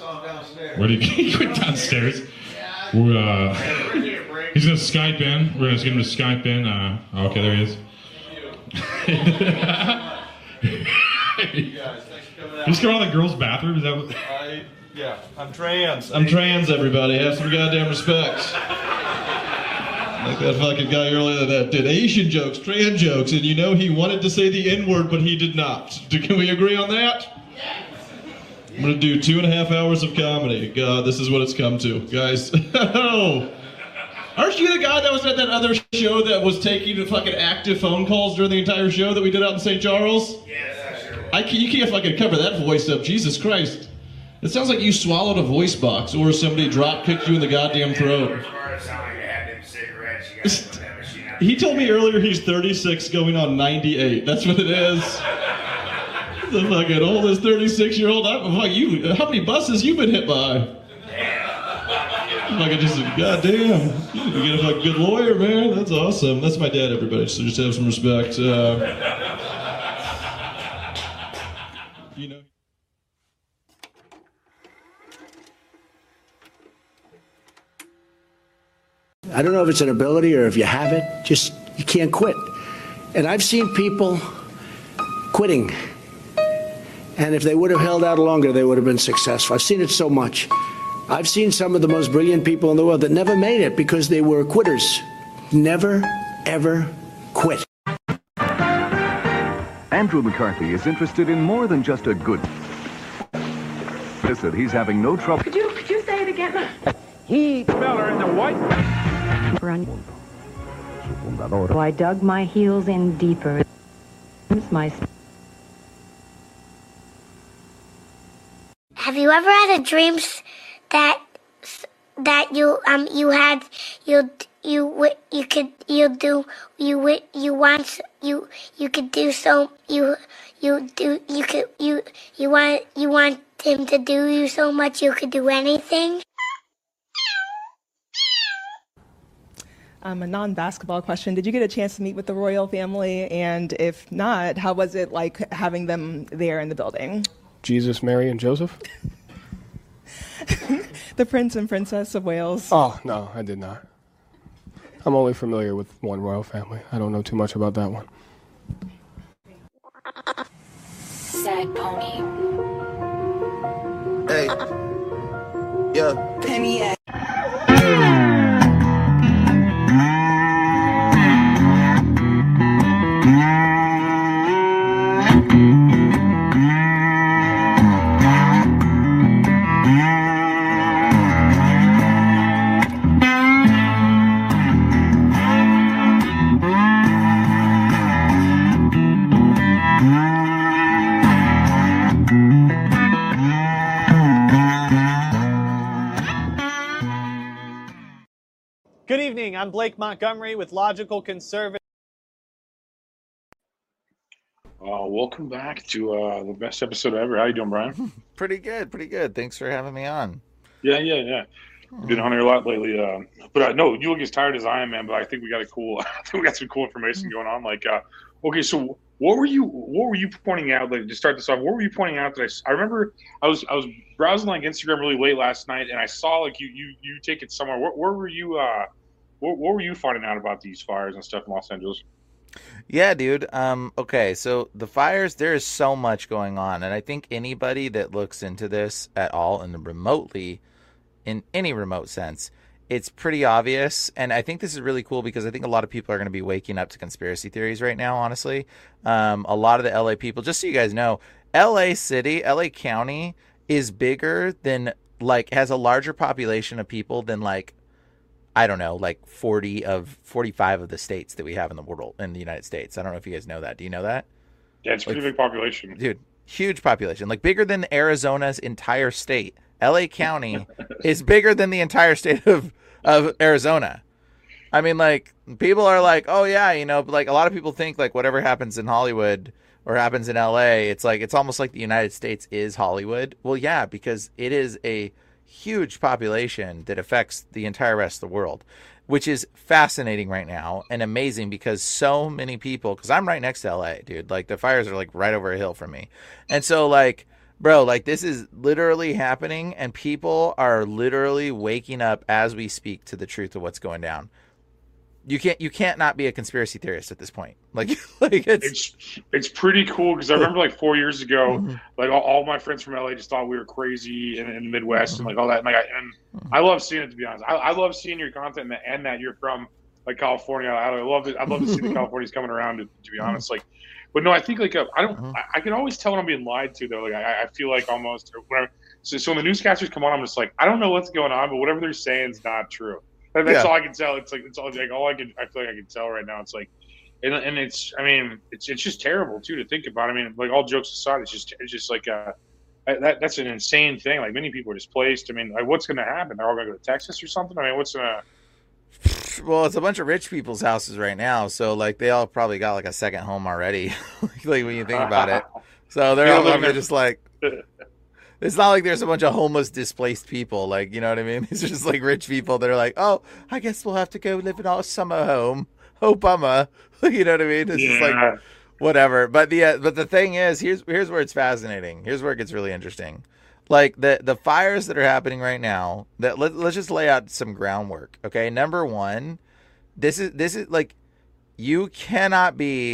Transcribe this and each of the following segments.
Where did he went downstairs? We're, he's going to Skype in. We're going to get him to Skype in. Okay, there he is. He's coming out of the girls' bathroom? Is that what? Yeah, I'm trans. I'm trans, everybody. Have some goddamn respect. Like that fucking guy earlier that did Asian jokes, trans jokes, and you know he wanted to say the N-word, but he did not. Can we agree on that? I'm gonna do 2.5 hours of comedy. God, this is what it's come to, guys. Oh. Aren't you the guy that was at that other show that was taking the fucking active phone calls during the entire show that we did out in St. Charles? Yes, sure. You can't fucking cover that voice up. Jesus Christ. It sounds like you swallowed a voice box or somebody drop kicked you in the goddamn throat. He told me earlier he's 36 going on 98. That's what it is. The fucking oldest 36-year-old. How many buses you been hit by? Like goddamn. You get a fucking good lawyer, man. That's awesome. That's my dad, everybody. So just have some respect. You know. I don't know if it's an ability or if you have it, just you can't quit. And I've seen people quitting. And if they would have held out longer, they would have been successful. I've seen it so much. I've seen some of the most brilliant people in the world that never made it because they were quitters. Never, ever quit. Andrew McCarthy is interested in more than just a good... Listen, he's having no trouble... Could you say it again? He... Speller in the white... So I dug my heels in deeper. Have you ever had a dream that you want him to do you so much you could do anything? A non-basketball question. Did you get a chance to meet with the royal family? And if not, how was it like having them there in the building? Jesus, Mary, and Joseph? The Prince and Princess of Wales. Oh, no, I did not. I'm only familiar with one royal family. I don't know too much about that one. Sad pony. Hey. Yeah. Penny. Good evening. I'm Blake Montgomery with Logical Conservative. Welcome back to the best episode ever. How you doing, Brian? Pretty good, pretty good. Thanks for having me on. Yeah. Been on here a lot lately. But no, you look as tired as I am, man. But I think we got some cool information going on. Like, okay, so what were you pointing out? Like, to start this off, what were you pointing out that I remember I was browsing like Instagram really late last night, and I saw like you take it somewhere. Where were you? What were you finding out about these fires and stuff in Los Angeles? Yeah, dude. Okay, so the fires, there is so much going on, and I think anybody that looks into this at all in any remote sense, it's pretty obvious. And I think this is really cool because I think a lot of people are going to be waking up to conspiracy theories right now, honestly. A lot of the LA people, just so you guys know, LA City, LA County is bigger than, like, has a larger population of people than, like, I don't know, like 45 of the states that we have in the world, in the United States. I don't know if you guys know that. Do you know that? Yeah, it's a pretty big population. Dude, huge population. Like bigger than Arizona's entire state. LA County is bigger than the entire state of Arizona. I mean, like, people are like, oh yeah, you know, but like a lot of people think like whatever happens in Hollywood or happens in LA, it's like, it's almost like the United States is Hollywood. Well, yeah, because it is a huge population that affects the entire rest of the world, which is fascinating right now and amazing because so many people, because I'm right next to LA, dude, like the fires are like right over a hill from me. And so like Bro, like this is literally happening, and people are literally waking up as we speak to the truth of what's going down. You can't not be a conspiracy theorist at this point. Like it's pretty cool because I remember like 4 years ago, like all my friends from LA just thought we were crazy in the Midwest and like all that. And I love seeing it, to be honest. I love seeing your content and that you're from like California. I love it. I'd love to see the Californians coming around. To be honest, like, but no, I think like I can always tell when I'm being lied to though. Like I feel like almost so when the newscasters come on, I'm just like I don't know what's going on, but whatever they're saying is not true. That's all I can tell. It's all like all I feel like I can tell right now. It's like, and it's just terrible too to think about. I mean, like all jokes aside, it's just like that's an insane thing. Like many people are displaced. I mean, like what's going to happen? They're all going to go to Texas or something. I mean, what's going to? Well, it's a bunch of rich people's houses right now, so like they all probably got like a second home already. Like when you think about it, so they're all probably just like. It's not like there's a bunch of homeless, displaced people. Like, you know what I mean? It's just like rich people that are like, oh, I guess we'll have to go live in our summer home. Oh, bummer. You know what I mean? It's just like, whatever. But the thing is, here's where it's fascinating. Here's where it gets really interesting. Like the fires that are happening right now, let's just lay out some groundwork. Okay. Number one, this is like, you cannot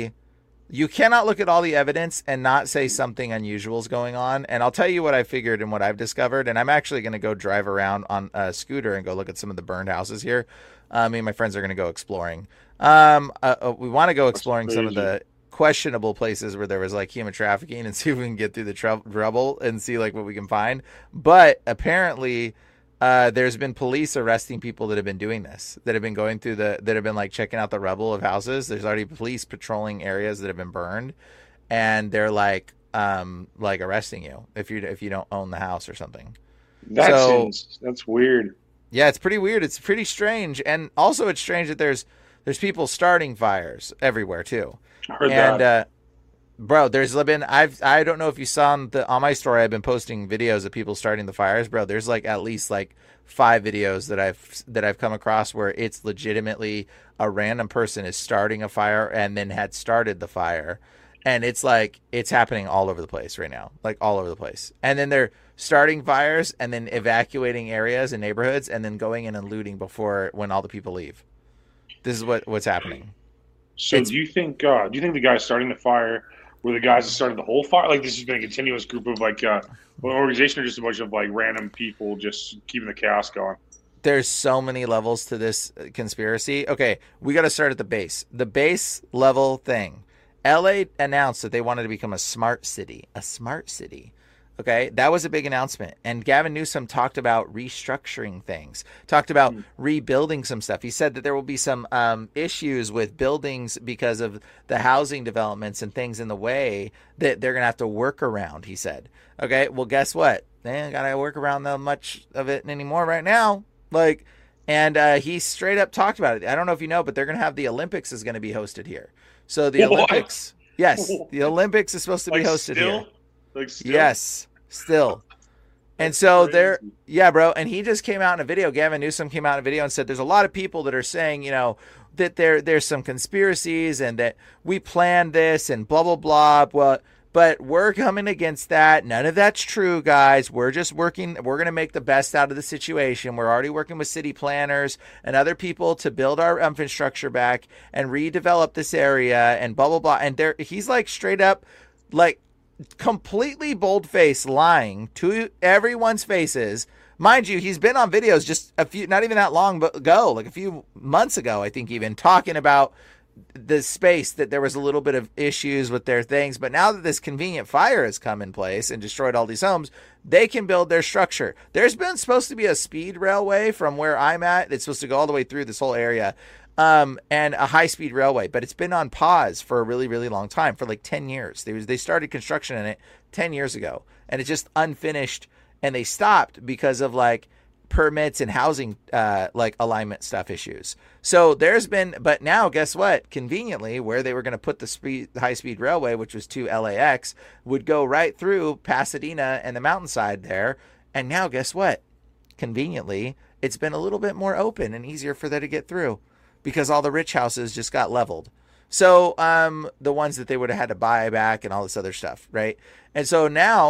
look at all the evidence and not say something unusual is going on. And I'll tell you what I figured and what I've discovered. And I'm actually going to go drive around on a scooter and go look at some of the burned houses here. Me and my friends are going to go exploring. We want to go exploring some of the questionable places where there was like human trafficking and see if we can get through the rubble and see like what we can find. But apparently there's been police arresting people that have been doing this, that have been going through that have been like checking out the rubble of houses. There's already police patrolling areas that have been burned, and they're like arresting you if you don't own the house or something. That's weird. Yeah, it's pretty weird. It's pretty strange, and also it's strange that there's people starting fires everywhere too. I heard that. Bro, there's been I don't know if you saw on my story, I've been posting videos of people starting the fires, bro. There's like at least like 5 videos that I've come across where it's legitimately a random person is starting a fire and then had started the fire. And it's like it's happening all over the place right now. Like all over the place. And then they're starting fires and then evacuating areas and neighborhoods and then going in and looting when all the people leave. This is what's happening. So do you think the guys starting the fire were the guys that started the whole fire? Like this has been a continuous group of like an organization or just a bunch of like random people just keeping the chaos going? There's so many levels to this conspiracy. Okay, we got to start at the base. The base level thing. LA announced that they wanted to become a smart city. A smart city. Okay, that was a big announcement. And Gavin Newsom talked about restructuring things, talked about rebuilding some stuff. He said that there will be some issues with buildings because of the housing developments and things in the way that they're going to have to work around, he said. Okay, well, guess what? They ain't got to work around that much of it anymore right now. Like, and he straight up talked about it. I don't know if you know, but they're going to have the Olympics is going to be hosted here. So the Olympics, yes, the Olympics is supposed to be hosted here. Like still? Yes, still. And so yeah, bro. And he just came out in a video. Gavin Newsom came out in a video and said there's a lot of people that are saying, you know, that there's some conspiracies and that we planned this and blah, blah, blah. Well, but we're coming against that. None of that's true, guys. We're just working. We're going to make the best out of the situation. We're already working with city planners and other people to build our infrastructure back and redevelop this area and blah, blah, blah. And he's like straight up like completely bold-faced lying to everyone's faces. Mind you, he's been on videos just a few, not even that long ago, like a few months ago, I think, even talking about the space, that there was a little bit of issues with their things. But now that this convenient fire has come in place and destroyed all these homes, they can build their structure. There's been supposed to be a speed railway from where I'm at. It's supposed to go all the way through this whole area. And a high-speed railway, but it's been on pause for a really, really long time, for like 10 years. They started construction in it 10 years ago, and it's just unfinished, and they stopped because of like permits and housing like alignment stuff issues. So there's been, but now guess what? Conveniently, where they were going to put the high-speed railway, which was to LAX, would go right through Pasadena and the mountainside there. And now guess what? Conveniently, it's been a little bit more open and easier for them to get through, because all the rich houses just got leveled. So the ones that they would have had to buy back and all this other stuff, right? And so now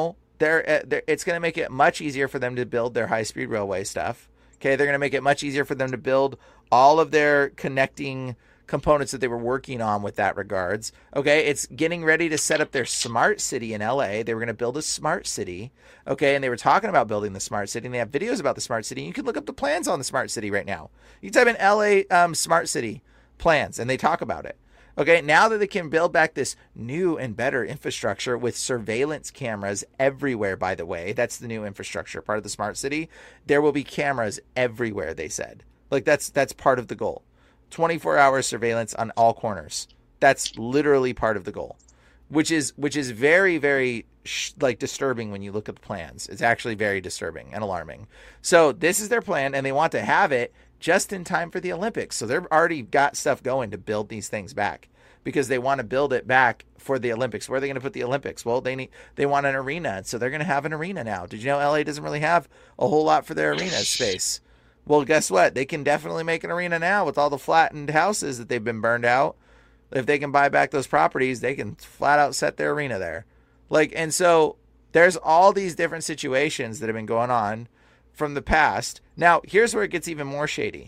it's going to make it much easier for them to build their high-speed railway stuff. Okay, they're going to make it much easier for them to build all of their connecting components that they were working on with that regards. Okay, it's getting ready to set up their smart city in LA. They were going to build a smart city. Okay, and they were talking about building the smart city, and they have videos about the smart city. You can look up the plans on the smart city right now. You can type in LA smart city plans, and they talk about it. Okay, now that they can build back this new and better infrastructure with surveillance cameras everywhere, by the way, that's the new infrastructure, part of the smart city. There will be cameras everywhere, they said. Like, that's part of the goal. 24-hour surveillance on all corners. That's literally part of the goal, which is very, very disturbing when you look at the plans. It's actually very disturbing and alarming. So this is their plan, and they want to have it just in time for the Olympics. So they've already got stuff going to build these things back because they want to build it back for the Olympics. Where are they going to put the Olympics? Well, they want an arena, and so they're going to have an arena now. Did you know LA doesn't really have a whole lot for their arena space? Well, guess what? They can definitely make an arena now with all the flattened houses that they've been burned out. If they can buy back those properties, they can flat out set their arena there. And so there's all these different situations that have been going on from the past. Now, here's where it gets even more shady.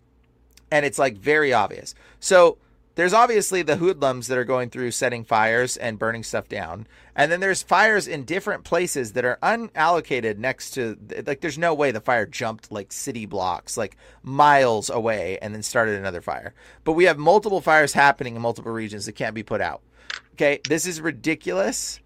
And it's very obvious. So there's obviously the hoodlums that are going through setting fires and burning stuff down. And then there's fires in different places that are unallocated next to, there's no way the fire jumped city blocks, miles away and then started another fire. But we have multiple fires happening in multiple regions that can't be put out. Okay, this is ridiculous.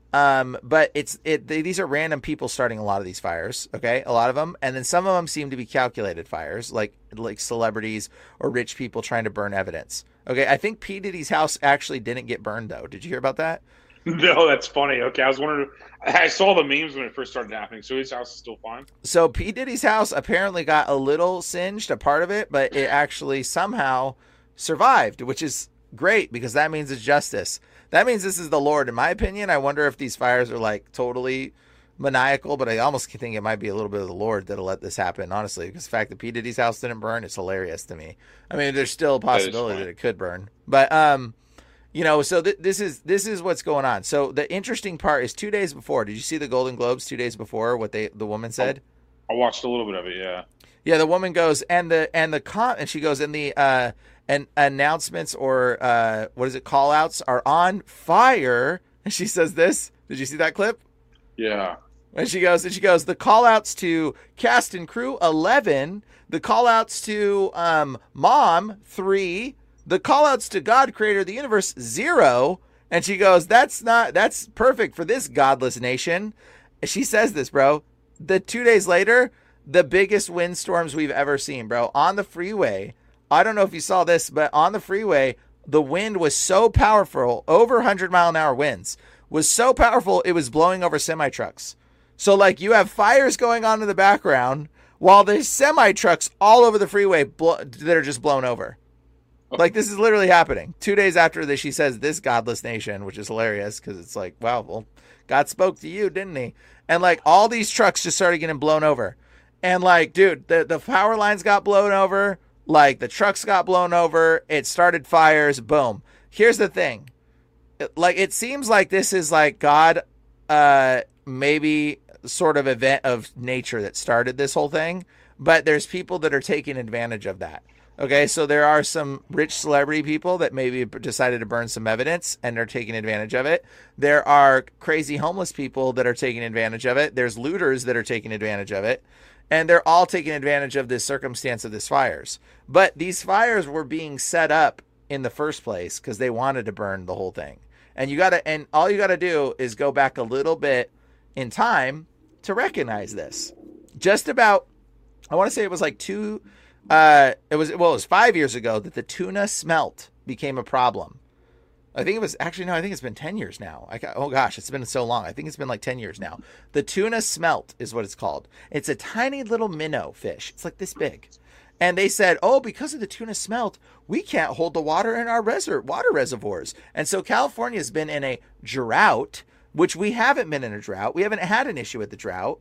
But these are random people starting a lot of these fires. Okay, a lot of them, and then some of them seem to be calculated fires, like celebrities or rich people trying to burn evidence. Okay, I think P. Diddy's house actually didn't get burned though. Did you hear about that? No, that's funny. Okay, I was wondering. I saw the memes when it first started happening. So his house is still fine. So P. Diddy's house apparently got a little singed, a part of it, but it actually somehow survived, which is great because that means it's justice. That means this is the Lord, in my opinion. I wonder if these fires are totally maniacal, but I almost think it might be a little bit of the Lord that'll let this happen, honestly, because the fact that P. Diddy's house didn't burn is hilarious to me. I mean, there's still a possibility that it could burn, but so this is what's going on. So the interesting part is 2 days before. Did you see the Golden Globes 2 days before? What the woman said? I watched a little bit of it. Yeah. Yeah, the woman goes and she goes in the and announcements or what is it, call outs are on fire, and she says this. Did you see that clip? Yeah. And she goes the call outs to cast and crew 11, the call outs to mom 3, the call outs to God, creator of the universe 0, and she goes, that's perfect for this godless nation. She says this, bro. The 2 days later, the biggest windstorms we've ever seen, bro, on the freeway. I don't know if you saw this, but on the freeway, the wind was so powerful, over 100-mile-an-hour winds, was so powerful it was blowing over semi-trucks. So, you have fires going on in the background while there's semi-trucks all over the freeway that are just blown over. This is literally happening. 2 days after this, she says, this godless nation, which is hilarious because it's wow, well, God spoke to you, didn't he? And, all these trucks just started getting blown over. And, dude, the power lines got blown over. The trucks got blown over. It started fires. Boom. Here's the thing. It seems like this is God, maybe sort of event of nature that started this whole thing. But there's people that are taking advantage of that. Okay, so there are some rich celebrity people that maybe decided to burn some evidence and are taking advantage of it. There are crazy homeless people that are taking advantage of it. There's looters that are taking advantage of it. And they're all taking advantage of this circumstance of these fires. But these fires were being set up in the first place because they wanted to burn the whole thing. And all you gotta do is go back a little bit in time to recognize this. Just about, I want to say it was it was 5 years ago that the tuna smelt became a problem. I think it's been 10 years now. Oh gosh, it's been so long. I think it's been 10 years now. The tuna smelt is what it's called. It's a tiny little minnow fish. It's this big. And they said, because of the tuna smelt, we can't hold the water in our water reservoirs. And so California's been in a drought, which we haven't been in a drought. We haven't had an issue with the drought.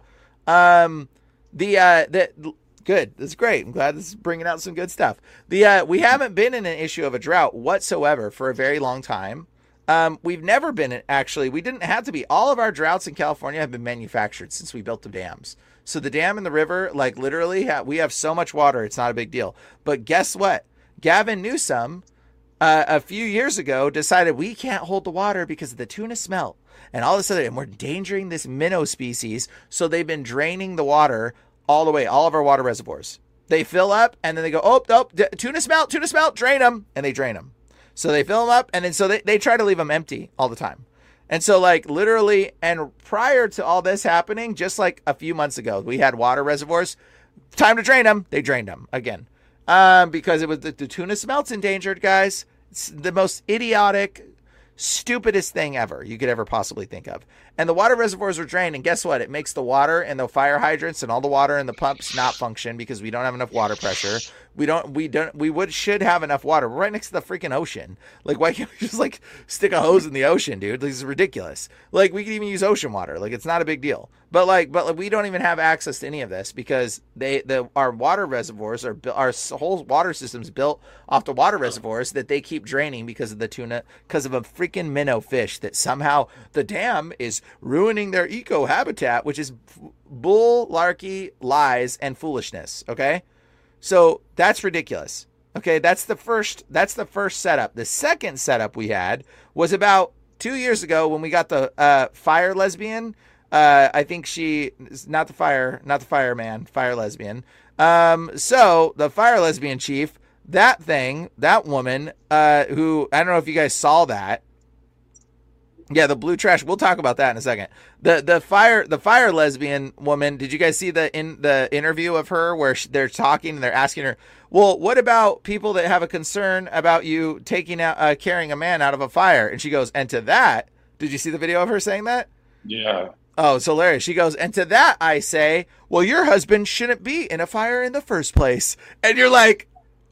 Good. That's great. I'm glad this is bringing out some good stuff. We haven't been in an issue of a drought whatsoever for a very long time. We've never been actually. We didn't have to be. All of our droughts in California have been manufactured since we built the dams. So the dam and the river, like literally, we have so much water. It's not a big deal. But guess what? Gavin Newsom, a few years ago, decided we can't hold the water because of the tuna smelt and all this other, and we're endangering this minnow species. So they've been draining the water all the way, all of our water reservoirs. They fill up and then they go, oh, tuna smelt, drain them, and they drain them. So they fill them up, and then so they try to leave them empty all the time. And so, like, literally, and prior to all this happening, just like a few months ago, we had water reservoirs. Time to drain them. They drained them again. Because it was the tuna smelt's endangered, guys. It's the most idiotic, stupidest thing ever you could ever possibly think of. And the water reservoirs were drained, and guess what? It makes the water and the fire hydrants and all the water in the pumps not function because we don't have enough water pressure. We should have enough water. We're right next to the freaking ocean. Like, why can't we just like stick a hose in the ocean, dude? This is ridiculous. Like, we can even use ocean water. Like, it's not a big deal. But we don't even have access to any of this because our water reservoirs our whole water system's built off the water reservoirs that they keep draining because of the tuna, because of a freaking minnow fish that somehow the dam is ruining their eco habitat, which is bull-larky lies and foolishness. Okay, so that's ridiculous. Okay, that's the first setup. The second setup we had was about 2 years ago when we got the fire lesbian. I think she is not the fireman, fire lesbian. So the fire lesbian chief, that woman, who, I don't know if you guys saw that. Yeah, the blue trash. We'll talk about that in a second. The fire lesbian woman. Did you guys see the interview of her where they're talking and they're asking her, well, what about people that have a concern about you carrying a man out of a fire? And she goes, and to that, did you see the video of her saying that? Yeah. Oh, it's hilarious. She goes, and to that I say, well, your husband shouldn't be in a fire in the first place. And you're like,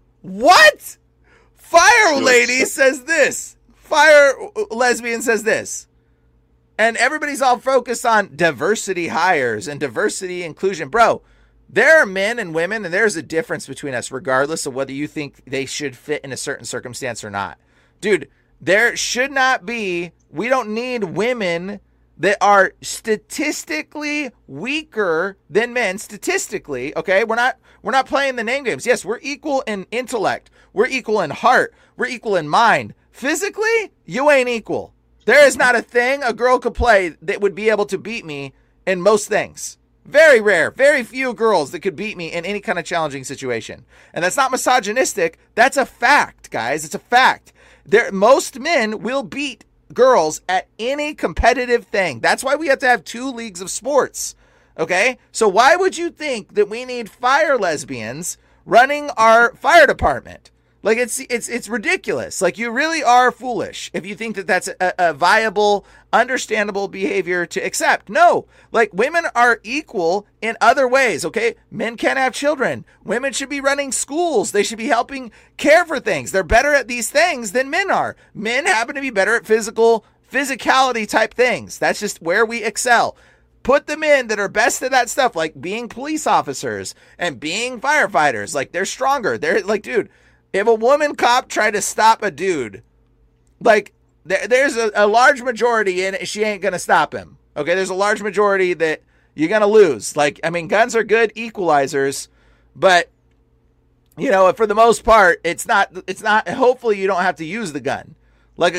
what? Fire lady says this. Fire lesbian says this. And everybody's all focused on diversity hires and diversity inclusion. Bro, there are men and women, and there's a difference between us, regardless of whether you think they should fit in a certain circumstance or not. Dude, there should not be, we don't need women that are statistically weaker than men, statistically, okay? We're not playing the name games. Yes, we're equal in intellect. We're equal in heart. We're equal in mind. Physically, you ain't equal. There is not a thing a girl could play that would be able to beat me in most things. Very rare. Very few girls that could beat me in any kind of challenging situation. And that's not misogynistic. That's a fact, guys. It's a fact. Most men will beat girls at any competitive thing. That's why we have to have 2 leagues of sports. Okay? So why would you think that we need fire lesbians running our fire department? Like, it's ridiculous. Like, you really are foolish if you think that that's a viable, understandable behavior to accept. No, like, women are equal in other ways, okay? Men can't have children. Women should be running schools. They should be helping care for things. They're better at these things than men are. Men happen to be better at physicality type things. That's just where we excel. Put them in that are best at that stuff, like being police officers and being firefighters. Like, they're stronger. They're like, dude, if a woman cop tried to stop a dude, like, there's a large majority in it, she ain't going to stop him. Okay, there's a large majority that you're going to lose. Like, I mean, guns are good equalizers, but, you know, for the most part, it's not, hopefully you don't have to use the gun. Like,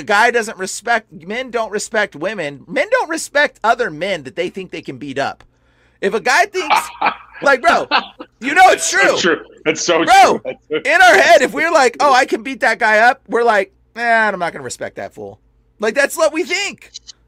men don't respect women. Men don't respect other men that they think they can beat up. If a guy thinks, like, bro, you know it's true. That's true. That's so true. Bro, in our head, if we're like, oh, I can beat that guy up, we're like, I'm not going to respect that fool. Like, that's what we think.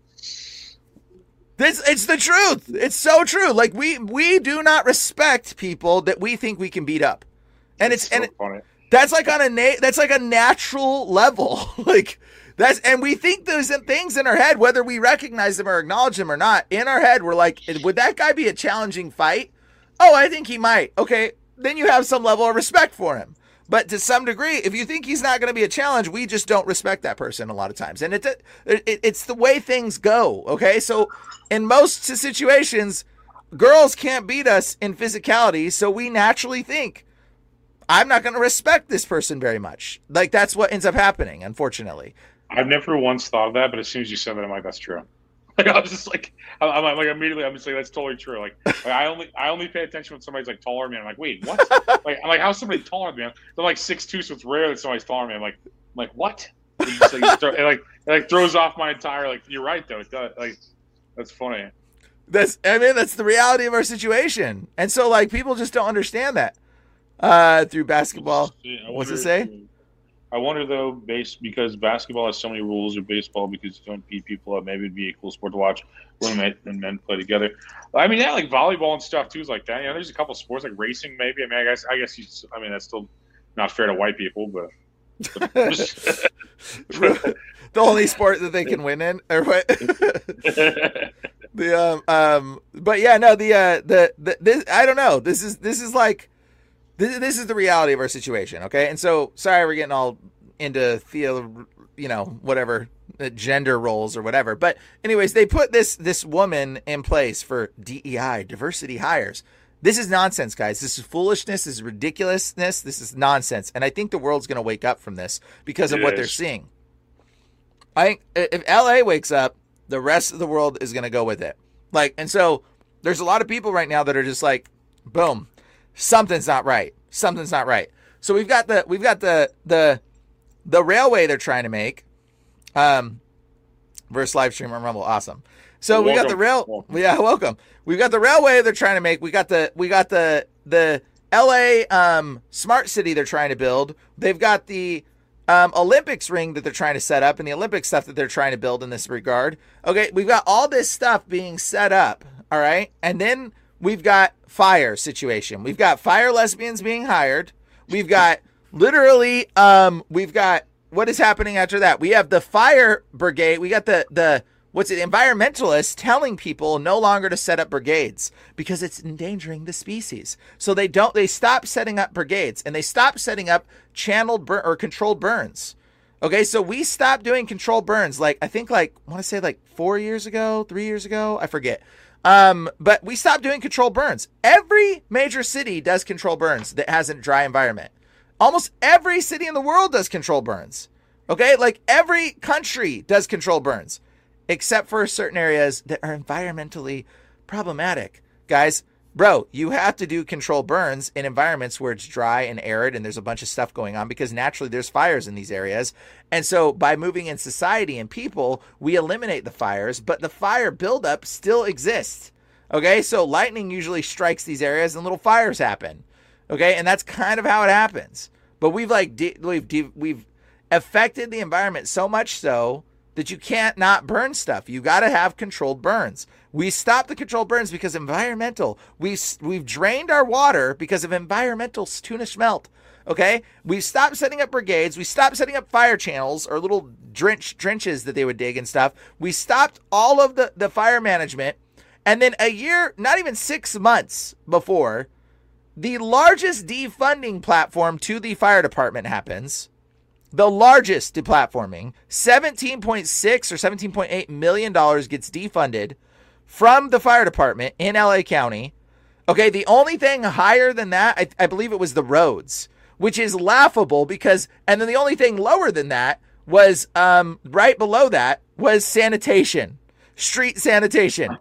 It's the truth. It's so true. Like, we do not respect people that we think we can beat up. And that's like that's like a natural level. Like, and we think those things in our head, whether we recognize them or acknowledge them or not. In our head, we're like, would that guy be a challenging fight? Oh, I think he might. Okay, then you have some level of respect for him. But to some degree, if you think he's not going to be a challenge, we just don't respect that person a lot of times. And it's the way things go, okay? So in most situations, girls can't beat us in physicality, so we naturally think, I'm not going to respect this person very much. Like, that's what ends up happening, unfortunately. I've never once thought of that, but as soon as you said that, I'm like, that's true. Like I was just like, I'm like immediately, I'm just like, that's totally true. Like I only pay attention when somebody's like taller than me. I'm like, wait, what? Like I'm like, how's somebody taller than me? They're like 6'2", so it's rare that somebody's taller than me. I'm like what? It throws off my entire like. You're right though. It does. Like that's funny. That's the reality of our situation, and so like people just don't understand that through basketball. What's it say? I wonder though, because basketball has so many rules, or baseball because you don't beat people up. Maybe it'd be a cool sport to watch when men play together. I mean, yeah, like volleyball and stuff too is like that. You know, there's a couple sports like racing, maybe. I mean, I guess that's still not fair to white people, but the only sport that they can win in, or what? But yeah, no, this I don't know. This is the reality of our situation, okay? And so, sorry, we're getting all into whatever gender roles or whatever. But anyways, they put this woman in place for DEI, diversity hires. This is nonsense, guys. This is foolishness. This is ridiculousness. This is nonsense. And I think the world's going to wake up from this because of what they're seeing. I think if LA wakes up, the rest of the world is going to go with it. Like, and so there's a lot of people right now that are just like, boom, something's not right. Something's not right. So we've got the railway they're trying to make, versus live stream on Rumble. Awesome. So we got the rail. Yeah, welcome. We've got the railway they're trying to make. We got the LA smart city they're trying to build. They've got the Olympics ring that they're trying to set up, and the Olympic stuff that they're trying to build in this regard. Okay, we've got all this stuff being set up. All right, and then we've got fire situation. We've got fire lesbians being hired. We've got literally, we've got what is happening after that. We have the fire brigade. We got the environmentalists telling people no longer to set up brigades because it's endangering the species. So they stop setting up brigades, and they stop setting up channeled or controlled burns. Okay, so we stopped doing controlled burns, I want to say 4 years ago, 3 years ago, I forget. But we stopped doing controlled burns. Every major city does controlled burns that has a dry environment. Almost every city in the world does controlled burns. Okay, every country does controlled burns, except for certain areas that are environmentally problematic. Guys, bro, you have to do controlled burns in environments where it's dry and arid and there's a bunch of stuff going on because naturally there's fires in these areas. And so by moving in society and people, we eliminate the fires, but the fire buildup still exists. Okay, so lightning usually strikes these areas and little fires happen. Okay, and that's kind of how it happens. But we've affected the environment so much so that you can't not burn stuff. You got to have controlled burns. We stopped the controlled burns because environmental. We've drained our water because of environmental tuna smelt. Okay, we've stopped setting up brigades. We stopped setting up fire channels or little trenches that they would dig and stuff. We stopped all of the fire management. And then a year, not even 6 months before, the largest defunding platform to the fire department happens. The largest deplatforming, $17.6 or $17.8 million gets defunded from the fire department in LA County. Okay, the only thing higher than that, I believe it was the roads, which is laughable because, and then the only thing lower than that was, right below that was sanitation, street sanitation.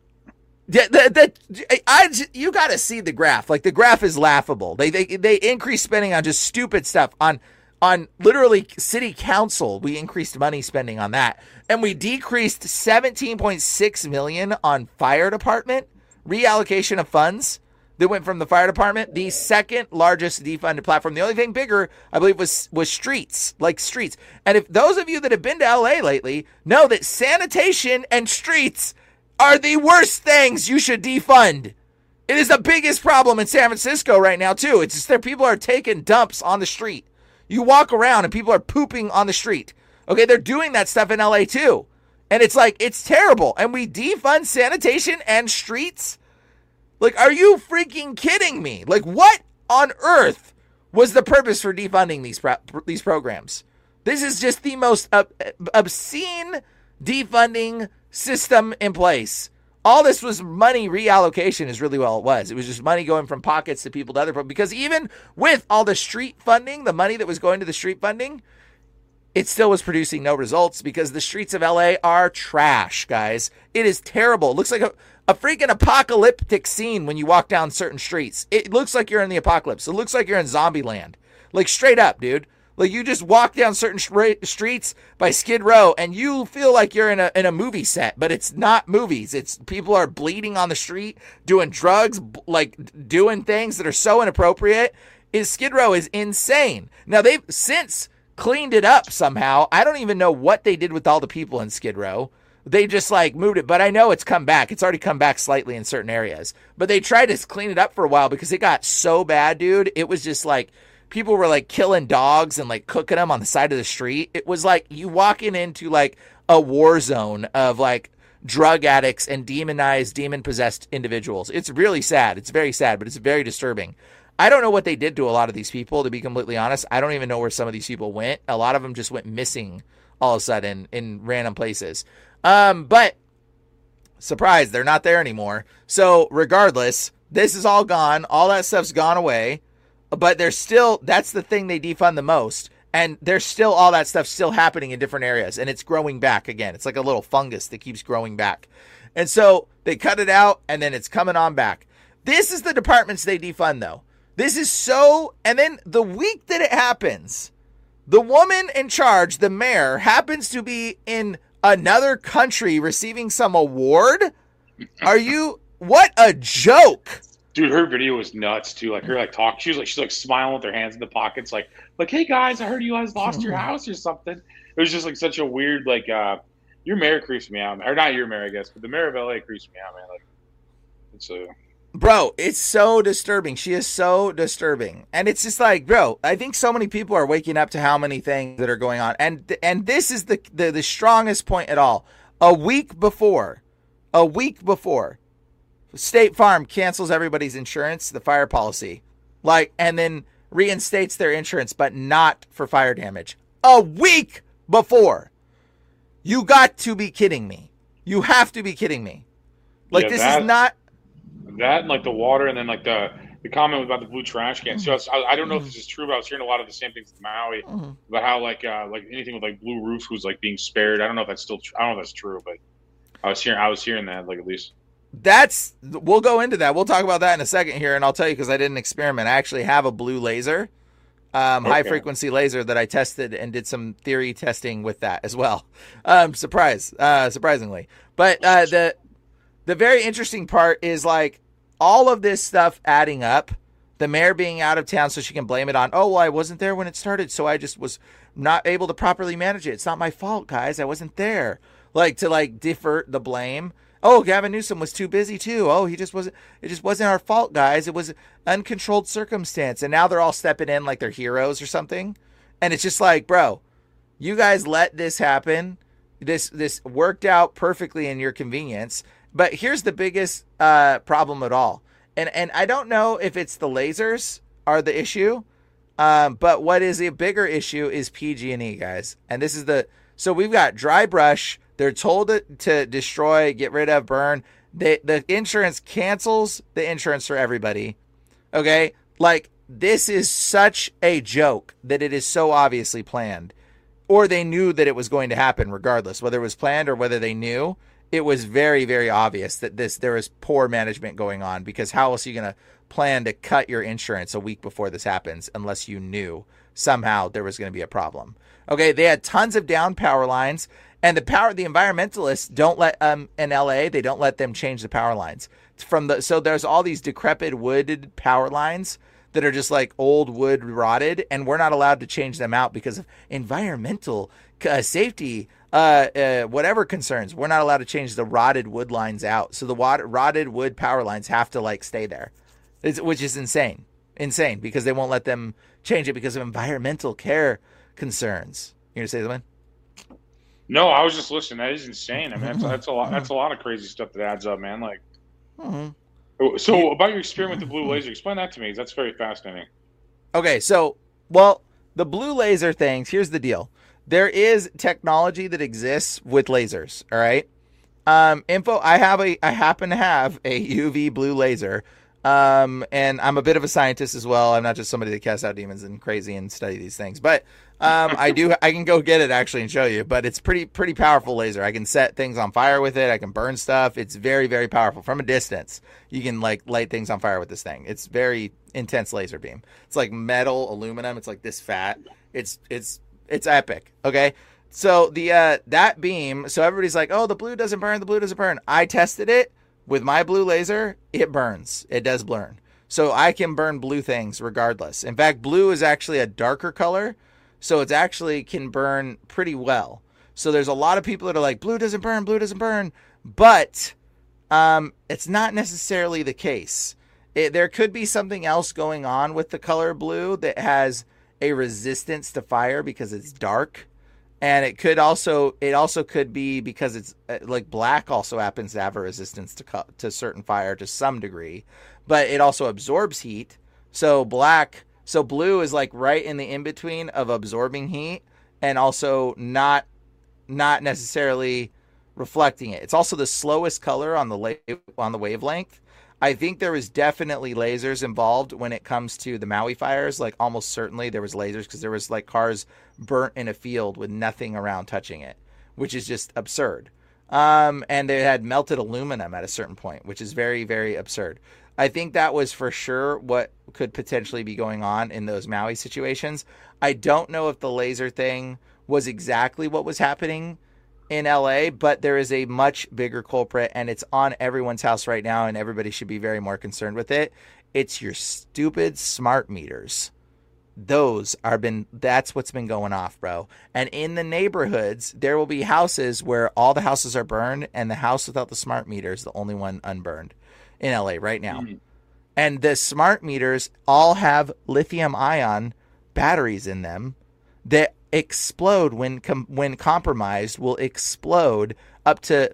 You got to see the graph. The graph is laughable. They increase spending on just stupid stuff on literally city council. We increased money spending on that. And we decreased $17.6 million on fire department reallocation of funds that went from the fire department, the second largest defunded platform. The only thing bigger, I believe, was streets, streets. And if those of you that have been to LA lately know that sanitation and streets are the worst things you should defund. It is the biggest problem in San Francisco right now, too. It's just that people are taking dumps on the street. You walk around and people are pooping on the street. Okay, they're doing that stuff in LA too. And it's terrible. And we defund sanitation and streets? Are you freaking kidding me? What on earth was the purpose for defunding these programs? This is just the most obscene defunding system in place. All this was money reallocation is really all it was. It was just money going from pockets to people to other people. Because even with all the street funding, the money that was going to the street funding, it still was producing no results because the streets of LA are trash, guys. It is terrible. It looks like a freaking apocalyptic scene when you walk down certain streets. It looks like you're in the apocalypse. It looks like you're in zombie land. Like, straight up, dude. Like, you just walk down certain streets by Skid Row and you feel like you're in a movie set, but it's not movies. It's people are bleeding on the street, doing drugs, like doing things that are so inappropriate. Skid Row is insane. Now, they've since cleaned it up somehow. I don't even know what they did with all the people in Skid Row. They just like moved it, but I know it's come back. It's already come back slightly in certain areas. But they tried to clean it up for a while because it got so bad, dude. It was just like people were like killing dogs and like cooking them on the side of the street. It was like you walking into like a war zone of like drug addicts and demonized, demon-possessed individuals. It's really sad. It's very sad, but it's very disturbing. I don't know what they did to a lot of these people, to be completely honest. I don't even know where some of these people went. A lot of them just went missing all of a sudden in random places. But surprise, they're not there anymore. So regardless, this is all gone. All that stuff's gone away. But there's still, that's the thing they defund the most. And there's still all that stuff still happening in different areas. And it's growing back again. It's like a little fungus that keeps growing back. And so they cut it out and then it's coming on back. This is the departments they defund though. This is so, and then the week that it happens, the woman in charge, the mayor, happens to be in another country receiving some award. What a joke. Dude, her video was nuts too. Like her talk, she's like smiling with her hands in the pockets, like, hey guys, I heard you guys lost your house or something. It was just like such a weird, like, your mayor creeps me out, or not your mayor, I guess, but the mayor of LA creeps me out, man. Like, it's Bro, it's so disturbing. She is so disturbing. And it's just like, bro, I think so many people are waking up to how many things that are going on. And this is the strongest point at all. A week before, State Farm cancels everybody's insurance, the fire policy, and then reinstates their insurance, but not for fire damage. A week before. You got to be kidding me. You have to be kidding me. Like, this is not... That and like the water, and then like the comment about the blue trash can. So I don't know if this is true, but I was hearing a lot of the same things in Maui about how like anything with like blue roofs was like being spared. I don't know if that's still I don't know if that's true, but I was hearing that, like, at least. We'll go into that. We'll talk about that in a second here, and I'll tell you because I did an experiment. I actually have a blue laser, high frequency laser that I tested and did some theory testing with that as well. Surprisingly, but the very interesting part is like all of this stuff adding up, the mayor being out of town so she can blame it on, oh, well, I wasn't there when it started, so I just was not able to properly manage it. It's not my fault, guys. I wasn't there. Like, to like divert the blame. Oh, Gavin Newsom was too busy too. Oh, it just wasn't our fault, guys. It was uncontrolled circumstance. And now they're all stepping in like they're heroes or something. And it's just like, bro, you guys let this happen. This worked out perfectly in your convenience. But here's the biggest problem at all. And I don't know if it's the lasers are the issue. But what is a bigger issue is PG&E, guys. And this is so we've got dry brush. They're told to destroy, get rid of, burn. The insurance cancels the insurance for everybody. Okay? Like, this is such a joke that it is so obviously planned. Or they knew that it was going to happen regardless. Whether it was planned or whether they knew, it was very, very obvious that there was poor management going on. Because how else are you going to plan to cut your insurance a week before this happens unless you knew somehow there was going to be a problem? Okay, they had tons of down power lines. And the environmentalists don't let in LA, they don't let them change the power lines. So there's all these decrepit wooded power lines that are just like old wood rotted, and we're not allowed to change them out because of environmental safety, whatever concerns. We're not allowed to change the rotted wood lines out. So the rotted wood power lines have to like stay there, which is insane because they won't let them change it because of environmental care concerns. You gonna say something? No, I was just listening. That is insane. I mean, that's a lot. That's a lot of crazy stuff that adds up, man. Like, so about your experiment with the blue laser, explain that to me. That's very fascinating. Okay, so the blue laser things. Here's the deal. There is technology that exists with lasers. All right. I happen to have a UV blue laser. And I'm a bit of a scientist as well. I'm not just somebody that casts out demons and crazy and study these things, but I can go get it actually and show you, but it's pretty powerful laser. I can set things on fire with it. I can burn stuff. It's very, very powerful from a distance. You can like light things on fire with this thing. It's very intense laser beam. It's like metal, aluminum. It's like this fat. It's epic. Okay. So that beam, so everybody's like, oh, the blue doesn't burn. The blue doesn't burn. I tested it with my blue laser. It burns. It does burn. So I can burn blue things regardless. In fact, blue is actually a darker color. So it's actually can burn pretty well. So there's a lot of people that are like, blue doesn't burn, but it's not necessarily the case. There could be something else going on with the color blue that has a resistance to fire because it's dark. And it also could be because it's like black also happens to have a resistance to certain fire to some degree, but it also absorbs heat. So blue is like right in the in-between of absorbing heat and also not necessarily reflecting it. It's also the slowest color on the wavelength. I think there was definitely lasers involved when it comes to the Maui fires. Like almost certainly there was lasers because there was like cars burnt in a field with nothing around touching it, which is just absurd. And they had melted aluminum at a certain point, which is very, very absurd. I think that was for sure what could potentially be going on in those Maui situations. I don't know if the laser thing was exactly what was happening in LA, but there is a much bigger culprit and it's on everyone's house right now and everybody should be very more concerned with it. It's your stupid smart meters. That's what's been going off, bro. And in the neighborhoods, there will be houses where all the houses are burned and the house without the smart meter is the only one unburned in LA right now. Mm-hmm. And the smart meters all have lithium ion batteries in them that explode when compromised, will explode up to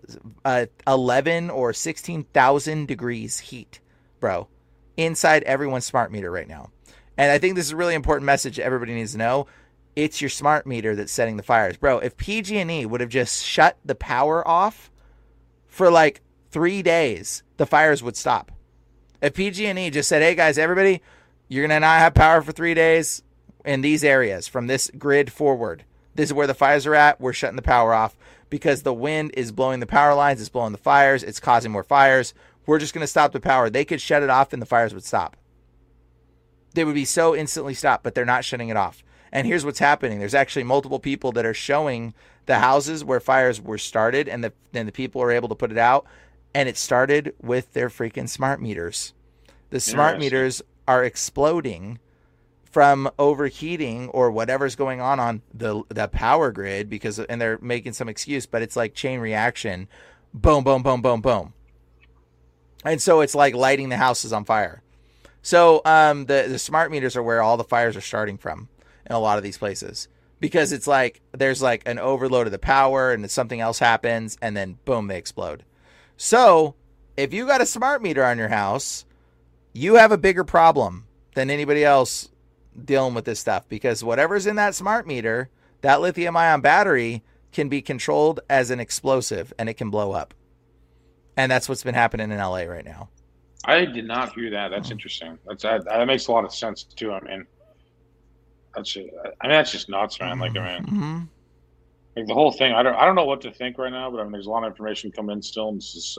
11 or 16,000 degrees heat, bro, inside everyone's smart meter right now. And I think this is a really important message everybody needs to know. It's your smart meter that's setting the fires. Bro, if PG&E would have just shut the power off for like 3 days, the fires would stop. If PG&E just said, hey guys, everybody, you're going to not have power for 3 days in these areas from this grid forward. This is where the fires are at. We're shutting the power off because the wind is blowing the power lines. It's blowing the fires. It's causing more fires. We're just going to stop the power. They could shut it off and the fires would stop. They would be so instantly stopped, but they're not shutting it off. And here's what's happening. There's actually multiple people that are showing the houses where fires were started and the people are able to put it out. And it started with their freaking smart meters. The smart meters are exploding from overheating or whatever's going on the power grid and they're making some excuse, but it's like chain reaction. Boom, boom, boom, boom, boom. And so it's like lighting the houses on fire. So the smart meters are where all the fires are starting from in a lot of these places because it's like there's like an overload of the power and something else happens and then boom, they explode. So if you got a smart meter on your house, you have a bigger problem than anybody else dealing with this stuff because whatever's in that smart meter, that lithium ion battery can be controlled as an explosive and it can blow up. And that's what's been happening in LA right now. I did not hear that. That's interesting. That makes a lot of sense too. I mean, that's just nuts, man. Like, I mean, like the whole thing. I don't know what to think right now, but I mean, there's a lot of information coming in still, and it's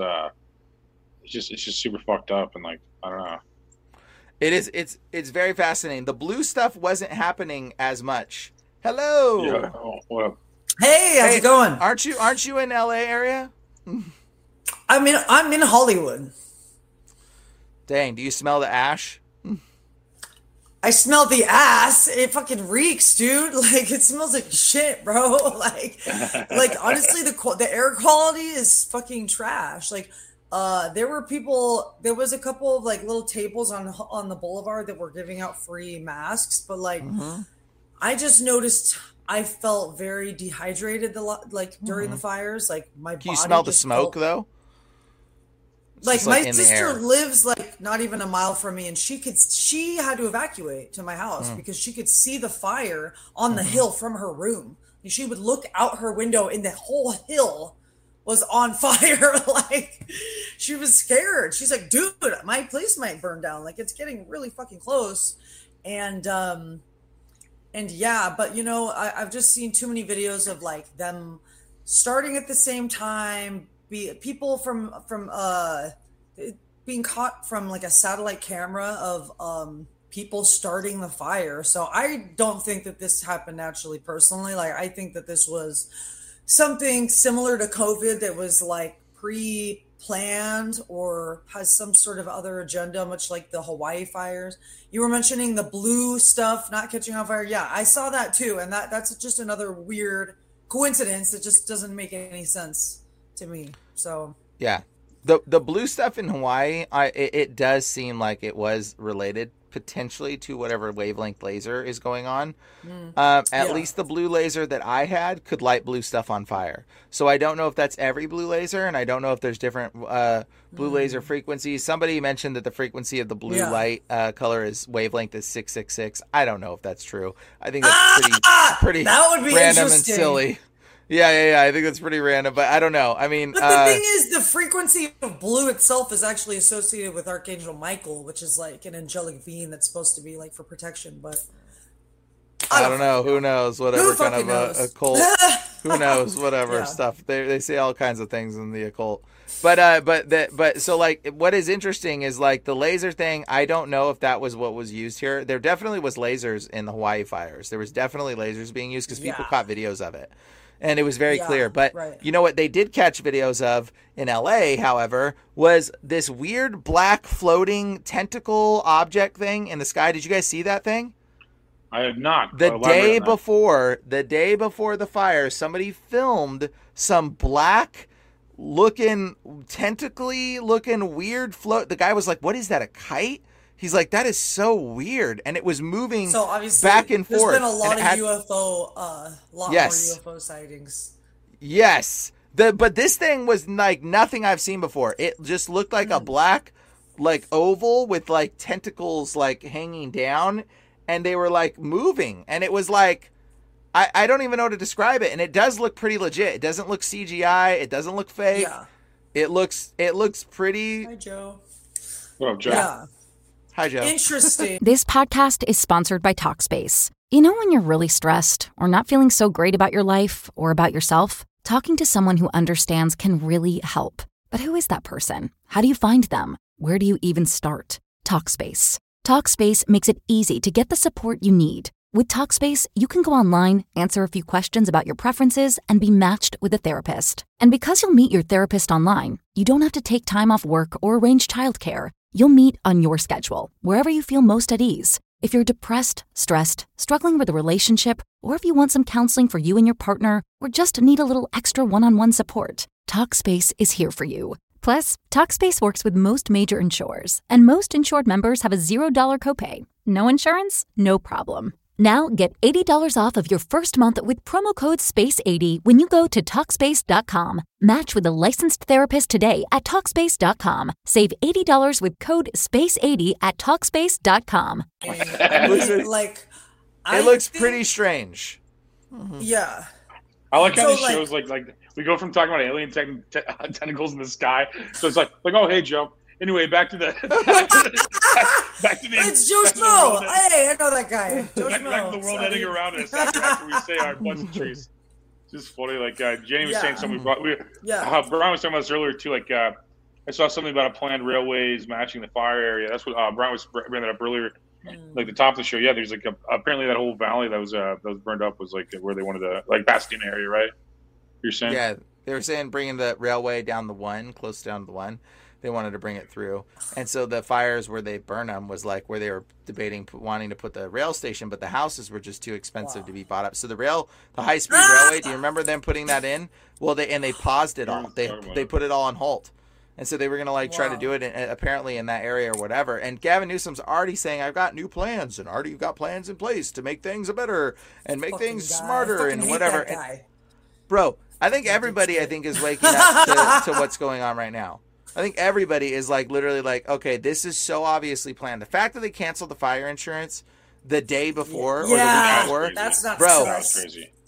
just super fucked up, and like, I don't know. It is. It's very fascinating. The blue stuff wasn't happening as much. Hello. Yeah. What up? Hey, how's it going? Aren't you in LA area? I'm in Hollywood. Dang, do you smell the ash? I smell the ass. It fucking reeks, dude. Like it smells like shit, bro. Like honestly, the air quality is fucking trash. Like, there was a couple of like little tables on the boulevard that were giving out free masks, but like, I just noticed I felt very dehydrated during the fires. Like my body. Can you smell the smoke though? Like my sister lives like not even a mile from me, and she had to evacuate to my house because she could see the fire on the hill from her room. And she would look out her window, and the whole hill was on fire. Like, she was scared. She's like, dude, my place might burn down. Like, it's getting really fucking close. And yeah, but you know, I've just seen too many videos of like them starting at the same time, people from being caught from like a satellite camera of people starting the fire. So I don't think that this happened naturally personally. Like, I think that this was something similar to COVID that was like pre-planned or has some sort of other agenda, much like the Hawaii fires. You were mentioning the blue stuff not catching on fire. Yeah, I saw that too. And that's just another weird coincidence that just doesn't make any sense to me. So yeah, the blue stuff in Hawaii, it does seem like it was related potentially to whatever wavelength laser is going on. At least the blue laser that I had could light blue stuff on fire. So I don't know if that's every blue laser, and I don't know if there's different blue laser frequencies. Somebody mentioned that the frequency of the blue light color is wavelength is 666. I don't know if that's true. I think that's pretty that would be random and interesting. silly. Yeah. I think that's pretty random, but I don't know. I mean, but the thing is, the frequency of blue itself is actually associated with Archangel Michael, which is like an angelic being that's supposed to be like for protection. But I don't know. Who knows? Whatever kind of occult. Who knows? Whatever stuff. They say all kinds of things in the occult. But so like what is interesting is like the laser thing. I don't know if that was what was used here. There definitely was lasers in the Hawaii fires. There was definitely lasers being used because people caught videos of it. And it was very clear. But you know what they did catch videos of in LA, however, was this weird black floating tentacle object thing in the sky. Did you guys see that thing? I have not. The day before the fire, somebody filmed some black looking, tentacly looking weird float. The guy was like, "What is that, a kite?" He's like, "That is so weird," and it was moving so obviously, back and forth. There's been a lot of UFO, more UFO sightings. Yes, but this thing was like nothing I've seen before. It just looked like a black, like oval with like tentacles like hanging down, and they were like moving, and it was like, I don't even know how to describe it, and it does look pretty legit. It doesn't look CGI. It doesn't look fake. Yeah. It looks pretty. Hi, Joe. Well, Joe. Yeah. Hi, Joe. Interesting. This podcast is sponsored by Talkspace. You know when you're really stressed or not feeling so great about your life or about yourself? Talking to someone who understands can really help. But who is that person? How do you find them? Where do you even start? Talkspace. Talkspace makes it easy to get the support you need. With Talkspace, you can go online, answer a few questions about your preferences, and be matched with a therapist. And because you'll meet your therapist online, you don't have to take time off work or arrange childcare. You'll meet on your schedule, wherever you feel most at ease. If you're depressed, stressed, struggling with a relationship, or if you want some counseling for you and your partner, or just need a little extra one-on-one support, Talkspace is here for you. Plus, Talkspace works with most major insurers, and most insured members have a $0 copay. No insurance? No problem. Now get $80 off of your first month with promo code SPACE80 when you go to Talkspace.com. Match with a licensed therapist today at Talkspace.com. Save $80 with code SPACE80 at Talkspace.com. It looks pretty strange. Yeah. I like how these shows like we go from talking about alien tentacles in the sky, so it's like oh hey Joe. Anyway, back to the It's Joe Schmo. Hey, I know that guy. Joe Schmo. Back to the world ending around us after we say our bunch of trees. Just funny, like Jenny was saying something. Brian was talking about this earlier too. Like I saw something about a planned railways matching the fire area. That's what Brian was bringing that up earlier. Like the top of the show, yeah. There's like apparently that whole valley that was burned up was like where they wanted to like Pasadena area, right? You're saying? Yeah, they were saying bringing the railway down the one, close down the one. They wanted to bring it through, and so the fires where they burn them was like where they were debating wanting to put the rail station, but the houses were just too expensive to be bought up. So the high speed railway. Do you remember them putting that in? Well, they paused it all. They put it all on halt. And so they were going to like try to do it apparently in that area or whatever. And Gavin Newsom's already saying, I've got new plans and already got plans in place to make things better and make things smarter and whatever. And, bro, I think everybody is waking up to what's going on right now. I think everybody is like literally like, okay, this is so obviously planned. The fact that they canceled the fire insurance the day before or the week before, that's not bro. that's crazy.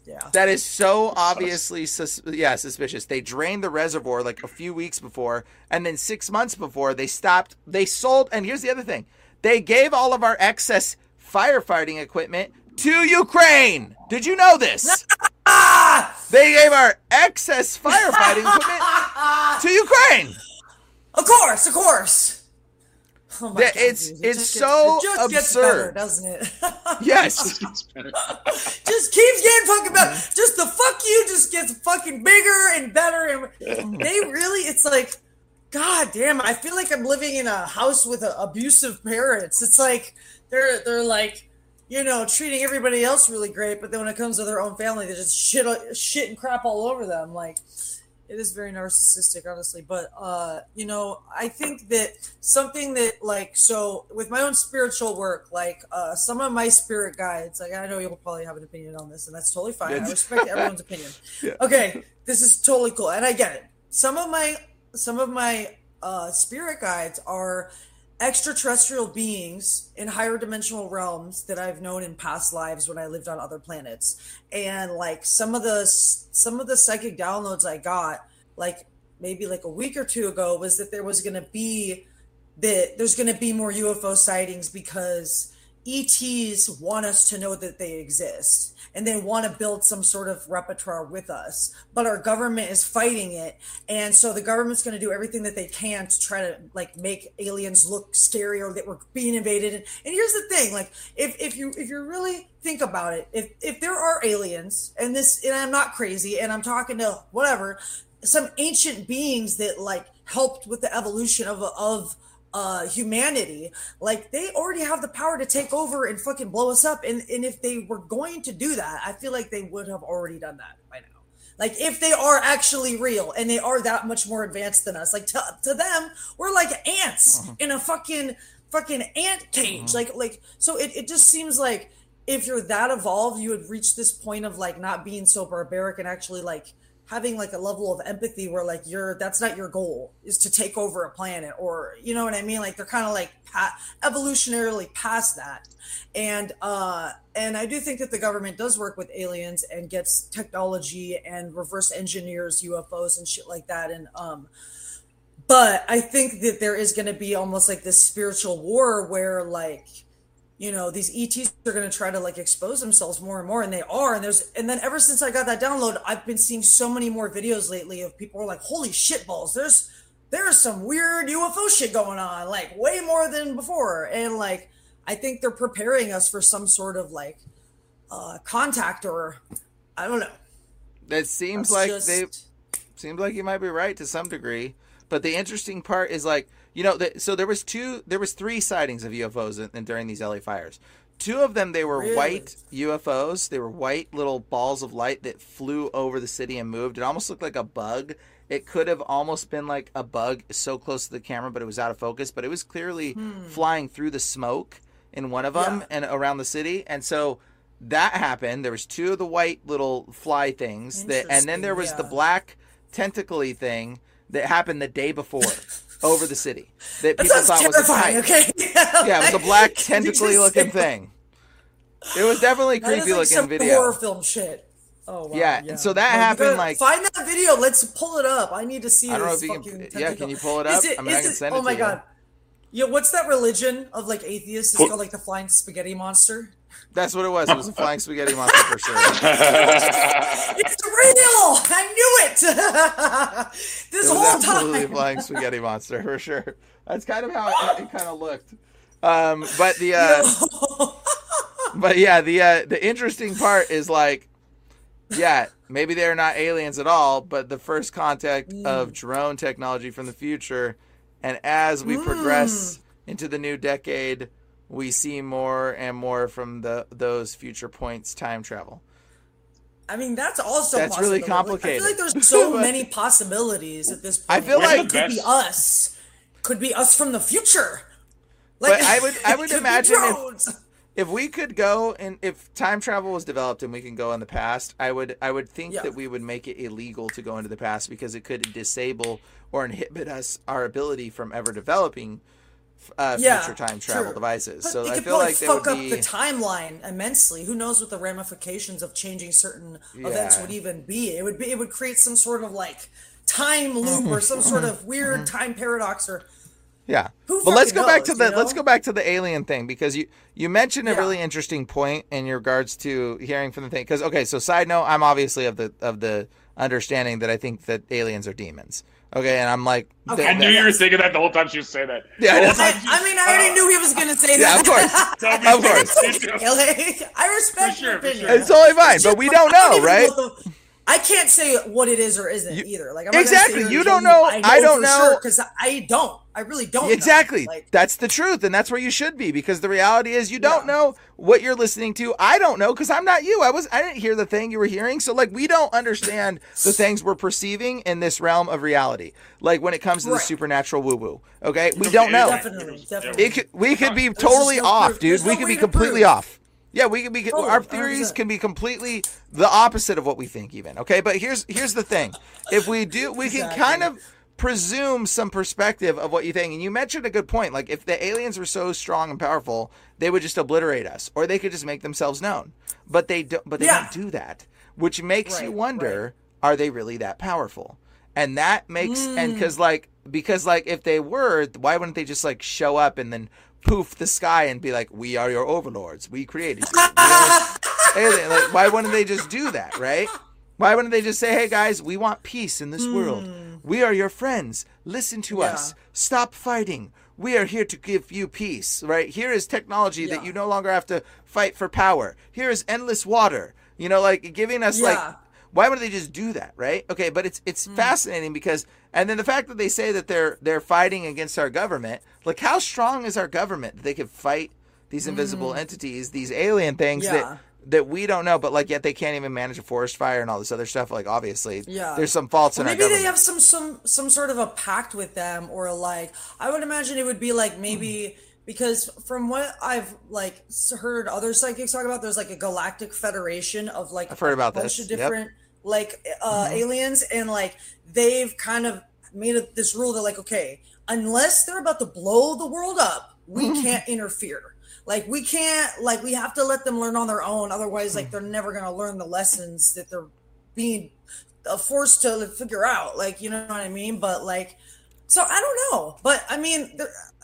Yeah. That is so obviously suspicious. They drained the reservoir like a few weeks before, and then 6 months before they stopped. They sold, and here's the other thing: they gave all of our excess firefighting equipment to Ukraine. Did you know this? They gave our excess firefighting equipment to Ukraine. Of course. Oh my God, it's so absurd, gets better, doesn't it? Yes. Just keeps getting fucking better. Just the fuck you just gets fucking bigger and better. And they really, it's like, God damn, I feel like I'm living in a house with abusive parents. It's like they're like, you know, treating everybody else really great, but then when it comes to their own family, they just shit and crap all over them. Like, it is very narcissistic, honestly. But, you know, I think that something that, like, so with my own spiritual work, like, some of my spirit guides, like, I know you'll probably have an opinion on this, and that's totally fine. I respect everyone's opinion. Yeah. Okay, this is totally cool, and I get it. Some of my spirit guides are extraterrestrial beings in higher dimensional realms that I've known in past lives when I lived on other planets. And like some of the psychic downloads I got, like maybe like a week or two ago, was that there's going to be more UFO sightings because ETs want us to know that they exist and they want to build some sort of repertoire with us, but our government is fighting it. And so the government's going to do everything that they can to try to like make aliens look scary or that we're being invaded. And here's the thing, like if you really think about it, if there are aliens and I'm not crazy and I'm talking to whatever, some ancient beings that like helped with the evolution of humanity, like they already have the power to take over and fucking blow us up. And if they were going to do that, I feel like they would have already done that by now. Like if they are actually real and they are that much more advanced than us, like to them, we're like ants in a fucking ant cage. Like, so it just seems like if you're that evolved, you would reach this point of like not being so barbaric and actually like having like a level of empathy where like that's not your goal, is to take over a planet, or you know what I mean? Like they're kind of like evolutionarily past that. And I do think that the government does work with aliens and gets technology and reverse engineers UFOs and shit like that. And but I think that there is going to be almost like this spiritual war where like, you know, these ETs are going to try to like expose themselves more and more, and they are. And then ever since I got that download, I've been seeing so many more videos lately of people who are like, holy shit balls, there's some weird UFO shit going on, like way more than before. And like, I think they're preparing us for some sort of like contact, or I don't know. It seems like you might be right to some degree. But the interesting part is like, you know, so there was 3 sightings of UFOs during these LA fires. 2 of them, they were Really? white UFOs. They were white little balls of light that flew over the city and moved. It almost looked like a bug. It could have almost been like a bug so close to the camera, but it was out of focus. But it was clearly flying through the smoke in one of them and around the city. And so that happened. There was 2 of the white little fly things, and then there was the black tentacly thing that happened the day before over the city that people thought was a kite. Okay? Yeah, it was a black tentacly looking thing. It was definitely That is creepy like looking some video. horror film shit. Oh wow. Yeah, and so that happened like. Find that video. Let's pull it up. I need to see. I don't know this if you fucking can. tentacle. Yeah, can you pull it up? I mean, I can send it to you. Oh my god. Yeah, what's that religion of like atheists? It's called like the flying spaghetti monster. That's what it was. It was a flying spaghetti monster for sure. It's real. I knew it. This It was whole absolutely time. a flying spaghetti monster for sure. That's kind of how it kind of looked. But the interesting part is like, yeah, maybe they're not aliens at all, but the first contact of drone technology from the future, and as we progress into the new decade, we see more and more from those future points time travel. I mean, that's also That's really complicated. I feel like there's so many possibilities at this point. I feel like it could be us. Could be us from the future. But I would it could be imagine drones. if we could go, and if time travel was developed and we can go in the past, I would think that we would make it illegal to go into the past, because it could disable or inhibit our ability from ever developing future time travel true. devices. But So they I could feel probably like they fuck would up be. the timeline immensely. Who knows what the ramifications of changing certain events would even be? It would create some sort of like time loop or some sort of weird time paradox or. Yeah, Who but let's fucking go back knows, to the you know? let's go back to the alien thing, because you mentioned a really interesting point in regards to hearing from the thing. Because okay, so side note, I'm obviously of the understanding that I think that aliens are demons. Okay, and I'm like, I knew you were thinking that the whole time she was saying that. Yeah, I mean, I already knew he was going to say that. of course. I respect your opinion. It's totally fine, but we don't know, right? I can't say what it is or isn't either. Like I'm not exactly, gonna say you don't know. I don't know because I don't. I really don't. Exactly. Know. Like, that's the truth, and that's where you should be, because the reality is you don't know what you're listening to. I don't know because I'm not you. I didn't hear the thing you were hearing. So like we don't understand the things we're perceiving in this realm of reality. Like when it comes to the supernatural woo-woo. Okay? We don't know. Definitely. We could be totally off, dude. We could be completely off. Yeah, we could be. Our theories can be completely the opposite of what we think, even. Okay, but here's the thing: if we do, we can kind of presume some perspective of what you think. And you mentioned a good point. Like if the aliens were so strong and powerful, they would just obliterate us, or they could just make themselves known. But they don't. But they don't do that, which makes you wonder: are they really that powerful? And that makes and because if they were, why wouldn't they just like show up and then poof the sky and be like, we are your overlords, we created you. Like, why wouldn't they just do that, right? Why wouldn't they just say, hey guys, we want peace in this world, we are your friends, listen to us, stop fighting, we are here to give you peace, right? Here is technology that you no longer have to fight for power, here is endless water, like giving us like, why would they just do that, right? Okay, but it's fascinating because, and then the fact that they say that they're fighting against our government, like how strong is our government that they could fight these invisible entities, these alien things that we don't know, but like yet they can't even manage a forest fire and all this other stuff. Like obviously, there's some faults in our government. Maybe they have some sort of a pact with them, or like I would imagine it would be like maybe. Because from what I've like heard other psychics talk about, there's like a galactic federation of like I've heard about bunch this. of different like aliens, and like they've kind of made this rule. They're like, okay, unless they're about to blow the world up, we can't interfere. Like we can't, like we have to let them learn on their own. Otherwise, like they're never gonna learn the lessons that they're being forced to figure out. Like, you know what I mean? But like, so I don't know. But I mean.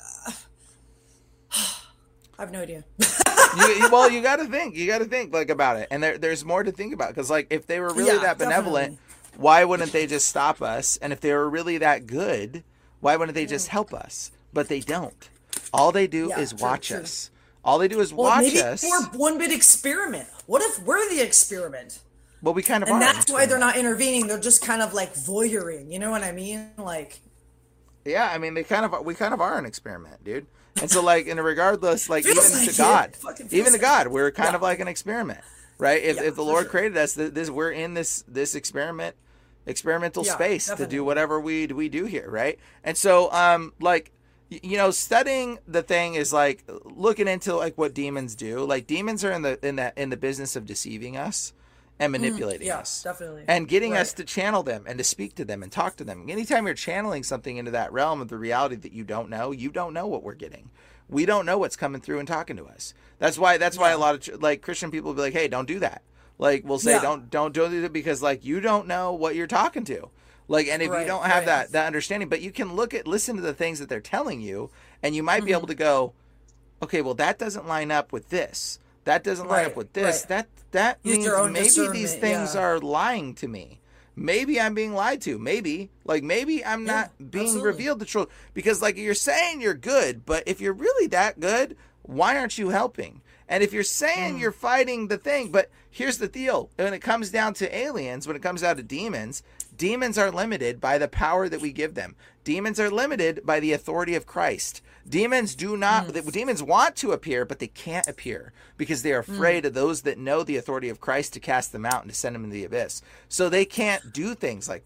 I have no idea. Well, you got to think like about it, and there's more to think about, because like if they were really that benevolent, why wouldn't they just stop us? And if they were really that good, why wouldn't they just help us? But they don't. All they do is watch us. All they do is watch us. Maybe we're one big experiment. What if we're the experiment? Well, we kind of are. And that's why they're not intervening. They're just kind of like voyeuring. You know what I mean? Like. Yeah, I mean, we kind of are an experiment, dude. And so, like, and regardless, like, even like to God, we're kind Yeah. of like an experiment, right? If the Lord created us, we're in this experimental space to do whatever we do here, right? And so, like, studying the thing is like looking into like what demons do. Like, demons are in the business of deceiving us and manipulating us, definitely, and getting us to channel them and to speak to them and talk to them. Anytime you're channeling something into that realm of the reality that you don't know what we're getting. We don't know what's coming through and talking to us. That's why a lot of like Christian people will be like, hey, don't do that. Like we'll say, don't do it, because like you don't know what you're talking to. Like, and if you don't have that understanding, but you can listen to the things that they're telling you, and you might be able to go, okay, well that doesn't line up with this. That doesn't line up with this. That means maybe these things are lying to me. Maybe I'm being lied to. Maybe I'm not being revealed the truth. Because like you're saying you're good, but if you're really that good, why aren't you helping? And if you're saying you're fighting the thing, but here's the deal. When it comes down to aliens, when it comes down to demons are limited by the power that we give them. Demons are limited by the authority of Christ. Demons demons want to appear, but they can't appear because they are afraid of those that know the authority of Christ to cast them out and to send them into the abyss. So they can't do things like that.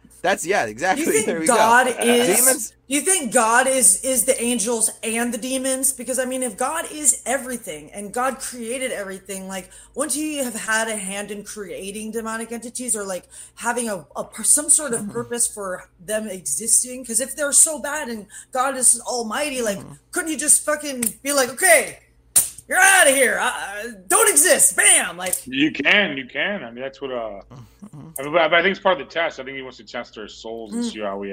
That's exactly. Do you There think we God go. is Demons. Do you think God is the angels and the demons? Because I mean, if God is everything and God created everything, like wouldn't he have had a hand in creating demonic entities, or like having some sort of purpose for them existing? Because if they're so bad and God is almighty, like couldn't you just fucking be like, okay, you're out of here, don't exist, bam, like You can. I mean, that's what. I mean, but I think it's part of the test. I think he wants to test our souls and see how we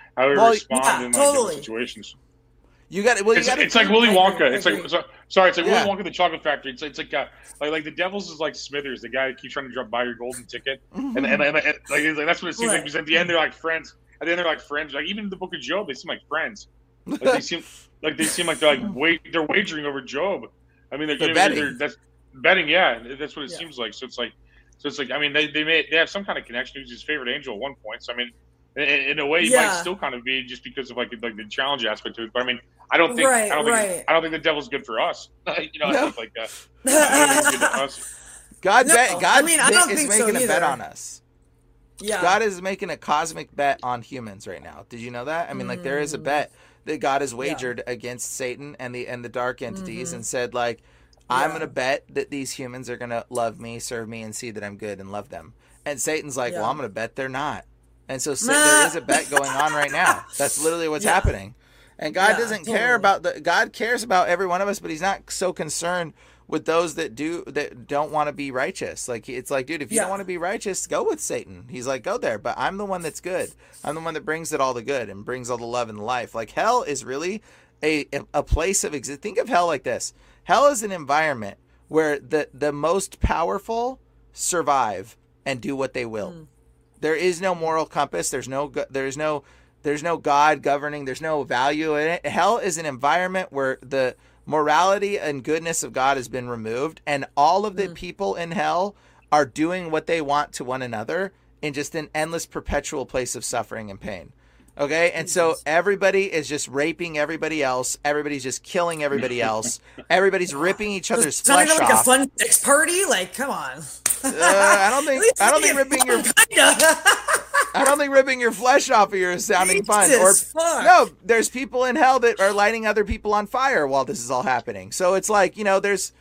respond in like different situations. You got it. Well, it's like Willy Wonka. It's like Willy Yeah. Wonka the Chocolate Factory. It's like the Devil's is like Smithers, the guy that keeps trying to buy your golden ticket, and that's what it seems like. Because at the end they're like friends. At the end they're like friends. Like even in the Book of Job, they seem like friends. Like they seem like they're like they're wagering over Job. I mean, they're betting. That's betting. Yeah, that's what it seems like. So it's like I mean, they have some kind of connection. He was his favorite angel at one point. So I mean, in a way, he might still kind of be just because of like the challenge aspect to it. But I mean, I don't think the devil's good for us. I think like that. I don't think it's good to us. God I don't is think making so a bet either. on us. Yeah. God is making a cosmic bet on humans right now. Did you know that? I mean, like there is a bet that God has wagered against Satan and the dark entities and said like, I'm going to bet that these humans are going to love me, serve me, and see that I'm good and love them. And Satan's like, well, I'm going to bet they're not. And so there is a bet going on right now. That's literally what's happening. And God doesn't care about God cares about every one of us, but he's not so concerned with those that don't want to be righteous. Like it's like, dude, if you don't want to be righteous, go with Satan. He's like, go there. But I'm the one that's good. I'm the one that brings it all the good and brings all the love and the life. Like hell is really a place of existence. Think of hell like this. Hell is an environment where the most powerful survive and do what they will. There is no moral compass. There's no God governing. There's no value in it. Hell is an environment where the morality and goodness of God has been removed, and all of the people in hell are doing what they want to one another in just an endless, perpetual place of suffering and pain. Okay, and so everybody is just raping everybody else. Everybody's just killing everybody else. Everybody's ripping each other's flesh It's not even like off. a fun sex party. Like, come on. I don't think ripping your flesh off of you is sounding fun. Or no, there's people in hell that are lighting other people on fire while this is all happening. So it's like, there's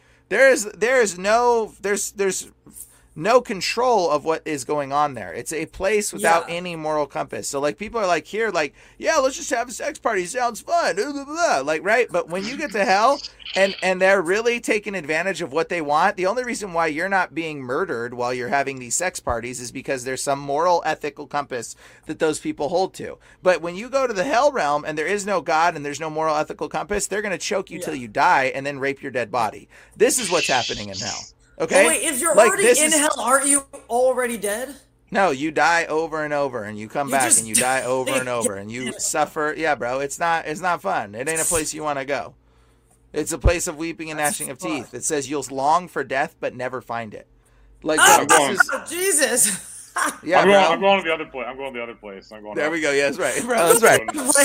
no control of what is going on there. It's a place without any moral compass. So like people are like here, like, yeah, let's just have a sex party. Sounds fun. Blah, blah, blah. Like, right. But when you get to hell and they're really taking advantage of what they want, the only reason why you're not being murdered while you're having these sex parties is because there's some moral, ethical compass that those people hold to. But when you go to the hell realm and there is no God and there's no moral, ethical compass, they're going to choke you till you die and then rape your dead body. This is what's happening in hell. Okay. Oh, wait, if you're like, already in hell, aren't you already dead? No, you die over and over, and you come back, and you die over and over, and you suffer. Yeah, bro, it's not fun. It ain't a place you want to go. It's a place of weeping and gnashing of teeth. It says you'll long for death, but never find it. Like Jesus. Yeah, I'm going to the other place. I'm going to the other place. There we go. Yeah, that's right. Bro, that's right.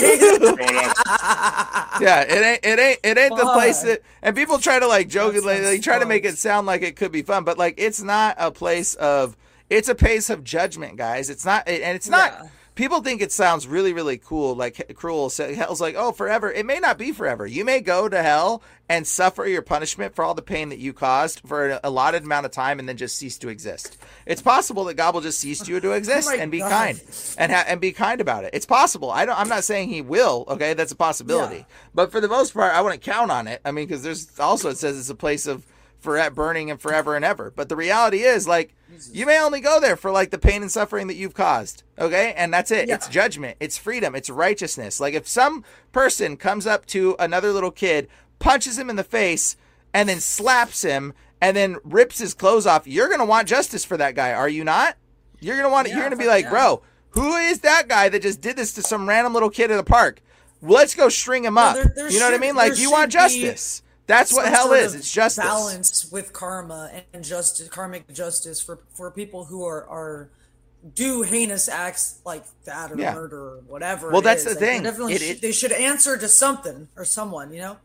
Yeah, it ain't the place that, and people try to like joke it, they try to make it sound like it could be fun, but like it's not a place of, it's a place of judgment, guys. It's not, and it's not. People think it sounds really, really cool, like cruel. So hell's like, oh, forever. It may not be forever. You may go to hell and suffer your punishment for all the pain that you caused for an allotted amount of time and then just cease to exist. It's possible that God will just cease you to exist and be kind and be kind about it. It's possible. I'm not saying he will. Okay, that's a possibility. Yeah. But for the most part, I wouldn't count on it. I mean, because there's also, it says it's a place of burning and forever and ever. But the reality is, like, you may only go there for like the pain and suffering that you've caused. Okay. And that's it. Yeah. It's judgment. It's freedom. It's righteousness. Like if some person comes up to another little kid, punches him in the face, and then slaps him and then rips his clothes off, you're going to want justice for that guy. Are you not? You're going to want it. You're going to be like, bro, who is that guy that just did this to some random little kid at the park? Let's go string him up. You know what I mean? Like you want justice. That's what hell is. It's justice. Balance with karma and justice, karmic justice for people who are do heinous acts like that or murder or whatever. Well, that's the thing. Definitely they should answer to something or someone, you know?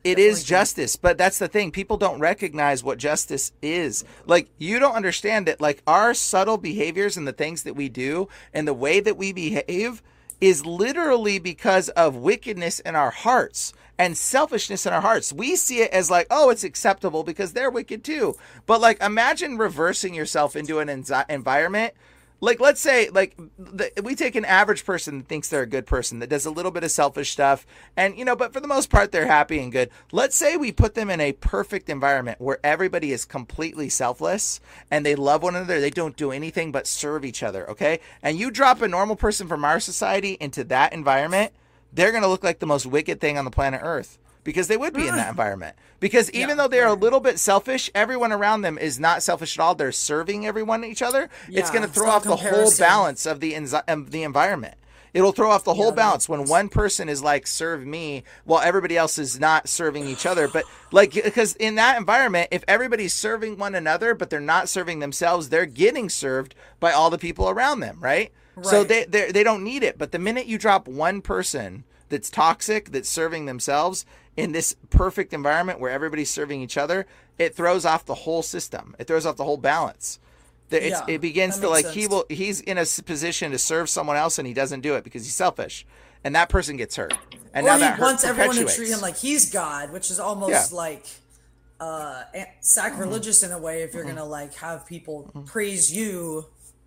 It is justice, but that's the thing. People don't recognize what justice is. Like, you don't understand it. Like, our subtle behaviors and the things that we do and the way that we behave is literally because of wickedness in our hearts and selfishness in our hearts. We see it as like, oh, it's acceptable because they're wicked too. But like, imagine reversing yourself into an environment. Like, let's say, like, we take an average person that thinks they're a good person, that does a little bit of selfish stuff, and, you know, but for the most part, they're happy and good. Let's say we put them in a perfect environment where everybody is completely selfless, and they love one another. They don't do anything but serve each other, okay? And you drop a normal person from our society into that environment, they're going to look like the most wicked thing on the planet Earth. Because they would be in that environment. Because even though they're a little bit selfish, everyone around them is not selfish at all. They're serving everyone each other. It's going to throw off the whole balance of the environment. It'll throw off the whole balance when one person is like, serve me, while everybody else is not serving each other. But like, because in that environment, if everybody's serving one another, but they're not serving themselves, they're getting served by all the people around them, right? So they don't need it. But the minute you drop one person that's toxic, that's serving themselves in this perfect environment where everybody's serving each other, it throws off the whole system. It throws off the whole balance. It begins to like, he's in a position to serve someone else and he doesn't do it because he's selfish, and that person gets hurt. And now that wants everyone to treat him like he's God, which is almost like sacrilegious in a way if you're gonna like have people praise you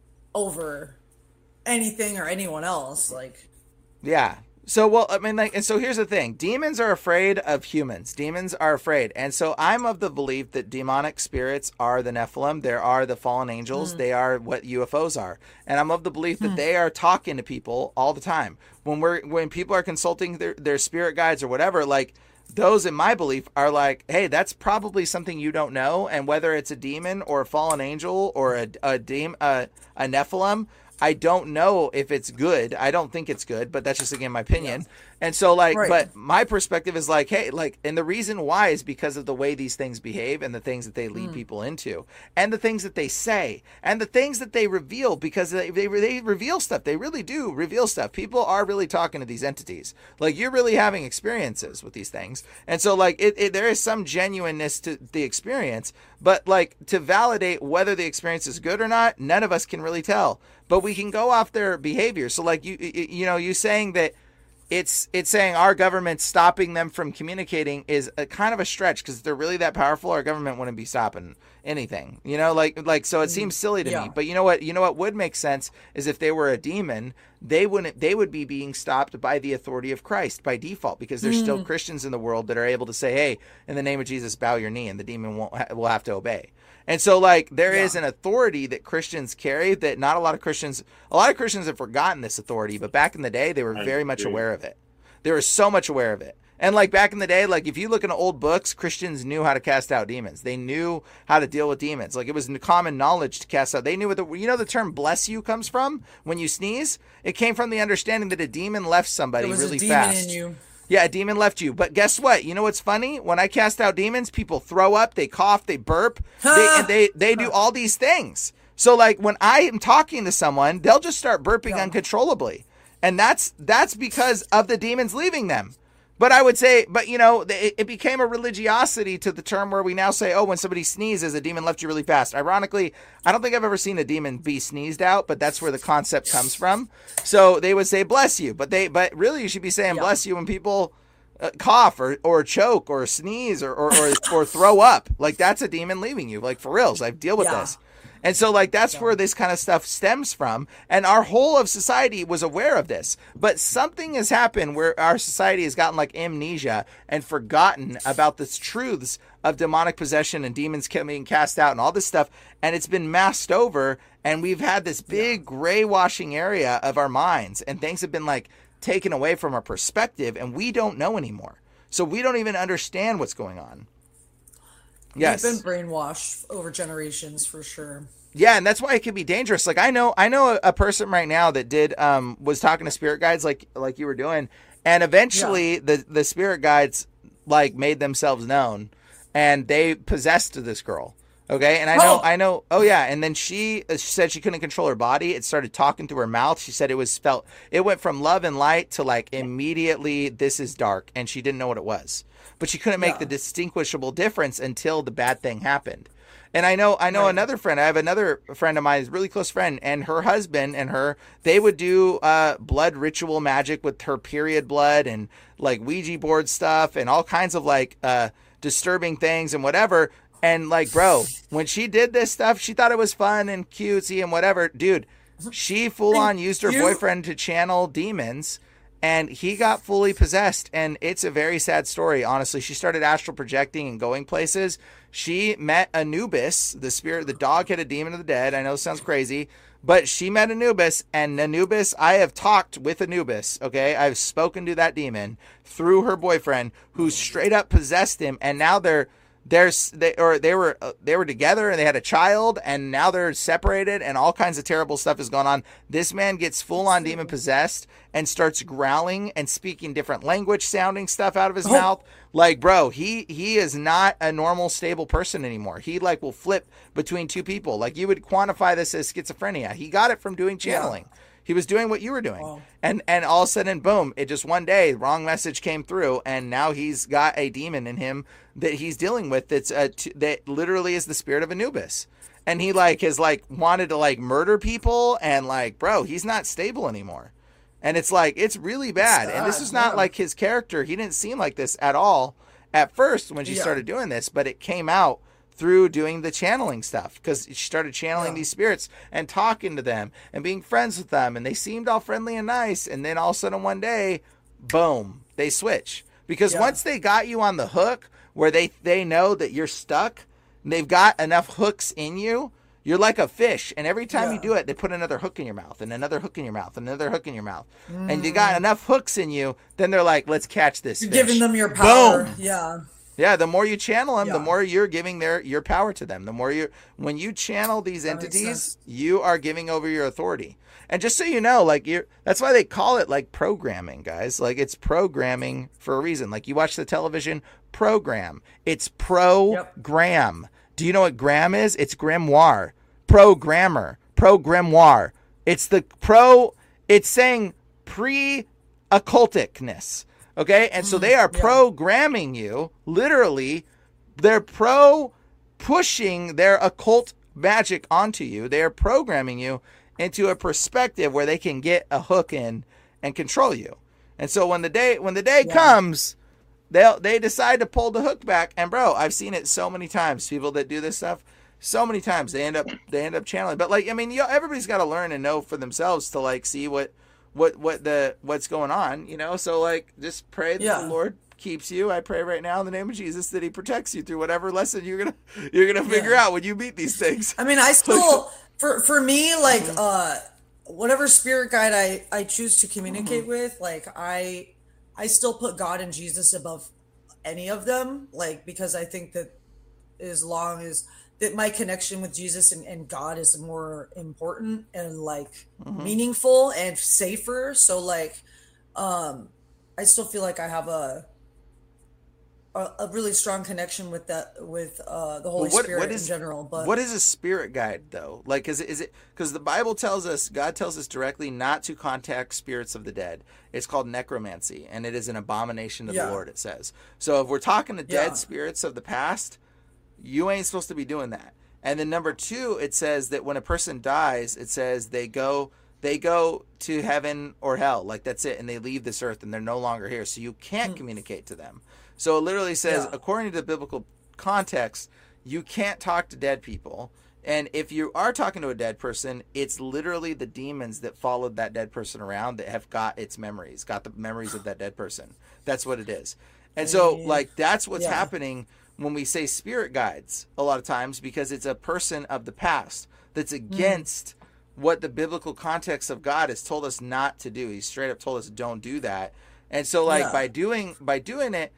over anything or anyone else. Like, yeah. So, well, I mean, like, and so here's the thing. Demons are afraid of humans. Demons are afraid. And so I'm of the belief that demonic spirits are the Nephilim. They are the fallen angels. They are what UFOs are. And I'm of the belief that they are talking to people all the time. When people are consulting their spirit guides or whatever, like, those in my belief are like, hey, that's probably something you don't know. And whether it's a demon or a fallen angel or a Nephilim, I don't know if it's good. I don't think it's good, but that's just, again, my opinion. Yeah. And so, like, but my perspective is like, hey, like, and the reason why is because of the way these things behave and the things that they lead people into and the things that they say and the things that they reveal, because they reveal stuff. They really do reveal stuff. People are really talking to these entities. Like, you're really having experiences with these things. And so, like, there is some genuineness to the experience, but, like, to validate whether the experience is good or not, none of us can really tell. But we can go off their behavior. So, like, you saying that it's saying our government stopping them from communicating is a kind of a stretch, because if they're really that powerful, our government wouldn't be stopping anything. You know, like so it seems silly to me. But you know what would make sense is if they were a demon, they would be being stopped by the authority of Christ by default, because there's still Christians in the world that are able to say, hey, in the name of Jesus, bow your knee, and the demon will have to obey. And so, like, there is an authority that Christians carry that not a lot of Christians have forgotten this authority, but back in the day, they were very much aware of it. They were so much aware of it. And, like, back in the day, like, if you look in old books, Christians knew how to cast out demons. They knew how to deal with demons. Like, it was common knowledge to cast out. They knew the term bless you comes from when you sneeze? It came from the understanding that a demon left somebody really fast. In you. Yeah, a demon left you. But guess what? You know what's funny? When I cast out demons, people throw up, they cough, they burp, they do all these things. So, like, when I am talking to someone, they'll just start burping uncontrollably. And that's because of the demons leaving them. But I would say, it became a religiosity to the term where we now say, oh, when somebody sneezes, a demon left you really fast. Ironically, I don't think I've ever seen a demon be sneezed out, but that's where the concept comes from. So they would say, bless you. But really, you should be saying bless you when people cough or choke or sneeze or throw up. Like, that's a demon leaving you. Like, for reals, I've dealt with this. And so, like, that's where this kind of stuff stems from. And our whole of society was aware of this. But something has happened where our society has gotten, like, amnesia and forgotten about the truths of demonic possession and demons being cast out and all this stuff. And it's been masked over. And we've had this big gray washing area of our minds. And things have been, like, taken away from our perspective. And we don't know anymore. So we don't even understand what's going on. Yes. We've been brainwashed over generations for sure. Yeah, and that's why it can be dangerous. Like, I know a person right now that was talking to spirit guides like you were doing, and eventually the spirit guides, like, made themselves known, and they possessed this girl. Okay, and I know. Oh yeah, and then she said she couldn't control her body. It started talking through her mouth. She said it went from love and light to like immediately this is dark, and she didn't know what it was. But she couldn't make the distinguishable difference until the bad thing happened. And I know another friend. I have another friend of mine, a really close friend, and her husband and her, they would do blood ritual magic with her period blood and like Ouija board stuff and all kinds of like disturbing things and whatever. And like, bro, when she did this stuff, she thought it was fun and cutesy and whatever. Dude, she full on used her boyfriend to channel demons. And he got fully possessed, and it's a very sad story, honestly. She started astral projecting and going places. She met Anubis, the spirit, the dog-headed demon of the dead. I know it sounds crazy, but she met Anubis, and Anubis, I have talked with Anubis, okay? I've spoken to that demon through her boyfriend, who straight up possessed him, and now they were together and they had a child, and now they're separated, and all kinds of terrible stuff is going on. This man gets full on demon possessed and starts growling and speaking different language sounding stuff out of his mouth. Like, bro, he is not a normal stable person anymore. He like will flip between two people. Like, you would quantify this as schizophrenia. He got it from doing channeling. He was doing what you were doing. And all of a sudden, boom, it just one day, wrong message came through, and now he's got a demon in him that he's dealing with that literally is the spirit of Anubis. And he like has like wanted to like murder people, and like, bro, he's not stable anymore. And it's like, it's really bad. And this is not like his character. He didn't seem like this at all at first when she started doing this, but it came out through doing the channeling stuff, because she started channeling these spirits and talking to them and being friends with them, and they seemed all friendly and nice, and then all of a sudden one day, boom, they switch. Because once they got you on the hook where they know that you're stuck, and they've got enough hooks in you, you're like a fish, and every time you do it, they put another hook in your mouth, and another hook in your mouth, and another hook in your mouth. And you got enough hooks in you, then they're like, let's catch this fish. You're giving them your power. Boom. Yeah, the more you channel them, the more you're giving your power to them. The more when you channel these entities, you are giving over your authority. And just so you know, like that's why they call it like programming, guys. Like, it's programming for a reason. Like, you watch the television program. It's program. Yep. Do you know what gram is? It's grimoire. Programmer. Programmoire. It's it's saying pre-occulticness. Okay, and so they are programming you, literally, they're pushing their occult magic onto you. They are programming you into a perspective where they can get a hook in and control you. And so when the day comes, they decide to pull the hook back. And bro, I've seen it so many times. People that do this stuff, so many times they end up channeling. But like, I mean, everybody's got to learn and know for themselves to like see what's going on, you know? So like, just pray that the Lord keeps you. I pray right now in the name of Jesus that he protects you through whatever lesson you're gonna figure out when you meet these things. I mean, I still for me, like whatever spirit guide I choose to communicate with, like I still put God and Jesus above any of them, like, because I think that as long as that my connection with Jesus and God is more important and like meaningful and safer. So like, I still feel like I have a really strong connection with the Holy Spirit in general. But what is a spirit guide though? Like, is it because the Bible tells us, God tells us directly not to contact spirits of the dead. It's called necromancy, and it is an abomination to the Lord, it says. So if we're talking to dead spirits of the past, you ain't supposed to be doing that. And then number 2, it says that when a person dies, it says they go to heaven or hell. Like, that's it. And they leave this earth and they're no longer here. So you can't communicate to them. So it literally says, according to the biblical context, you can't talk to dead people. And if you are talking to a dead person, it's literally the demons that followed that dead person around that have got the memories of that dead person. That's what it is. And so like, that's what's happening when we say spirit guides a lot of times, because it's a person of the past that's against what the biblical context of God has told us not to do. He straight up told us don't do that. And so like by doing it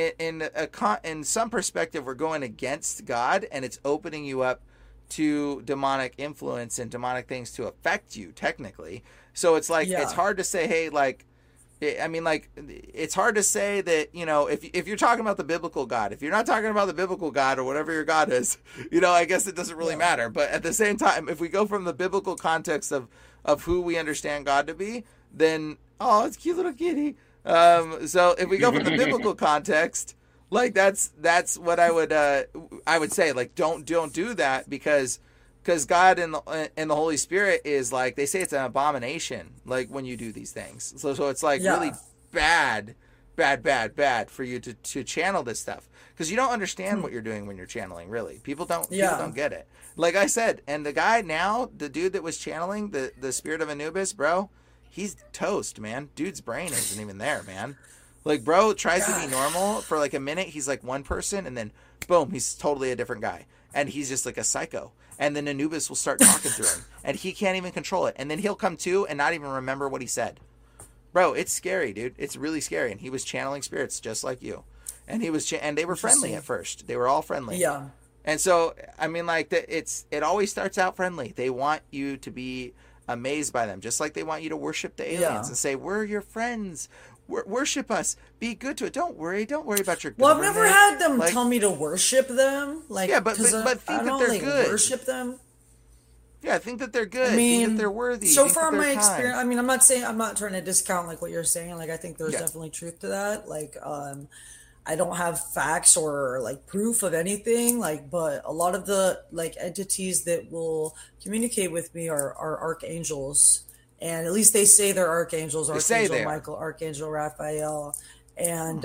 in some perspective, we're going against God, and it's opening you up to demonic influence and demonic things to affect you technically. So it's like, it's hard to say, hey, like, I mean, like, it's hard to say that, you know, if you're talking about the biblical God, if you're not talking about the biblical God or whatever your God is, you know, I guess it doesn't really matter. But at the same time, if we go from the biblical context of who we understand God to be, then, oh, it's a cute little kitty. So if we go from the biblical context, like, that's what I would say, like, don't do that, because God and the Holy Spirit is, like, they say it's an abomination, like, when you do these things. So it's like really bad for you to channel this stuff, because you don't understand what you're doing when you're channeling. Really, people don't get it. Like I said, and the guy now, the dude that was channeling the spirit of Anubis, bro, he's toast, man. Dude's brain isn't even there, man. Like, bro tries to be normal for like a minute. He's like one person, and then boom, he's totally a different guy, and he's just like a psycho. And then Anubis will start talking to him, and he can't even control it. And then he'll come to and not even remember what he said. Bro, it's scary, dude. It's really scary. And he was channeling spirits just like you. And he was, and they were friendly at first. They were all friendly. Yeah. And so, I mean, like, it always starts out friendly. They want you to be amazed by them, just like they want you to worship the aliens and say, "We're your friends. Worship us. Be good to it. Don't worry about your." Well, I've never had them tell me to worship them. Like, yeah, but think that they're good. Worship them. Yeah, I think that they're good. I mean, think that they're worthy. So far, my experience. I mean, I'm not trying to discount like what you're saying. Like, I think there's definitely truth to that. Like, I don't have facts or like proof of anything. Like, but a lot of the like entities that will communicate with me are archangels. And at least they say they're archangels, Archangel Michael, Archangel Raphael. And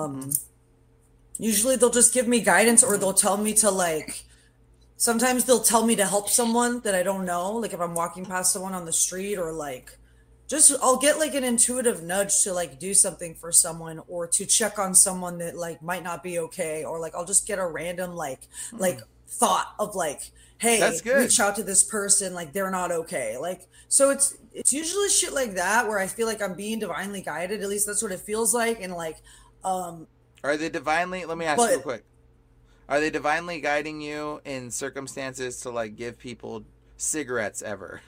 usually they'll just give me guidance, or they'll tell me to like, sometimes they'll tell me to help someone that I don't know. Like if I'm walking past someone on the street, or like, just I'll get like an intuitive nudge to like do something for someone, or to check on someone that like might not be okay. Or like I'll just get a random like thought of like, hey, reach out to this person, like they're not okay. Like, so it's usually shit like that where I feel like I'm being divinely guided. At least that's what it feels like. And like, are they divinely? Let me ask you real quick. Are they divinely guiding you in circumstances to like give people cigarettes ever?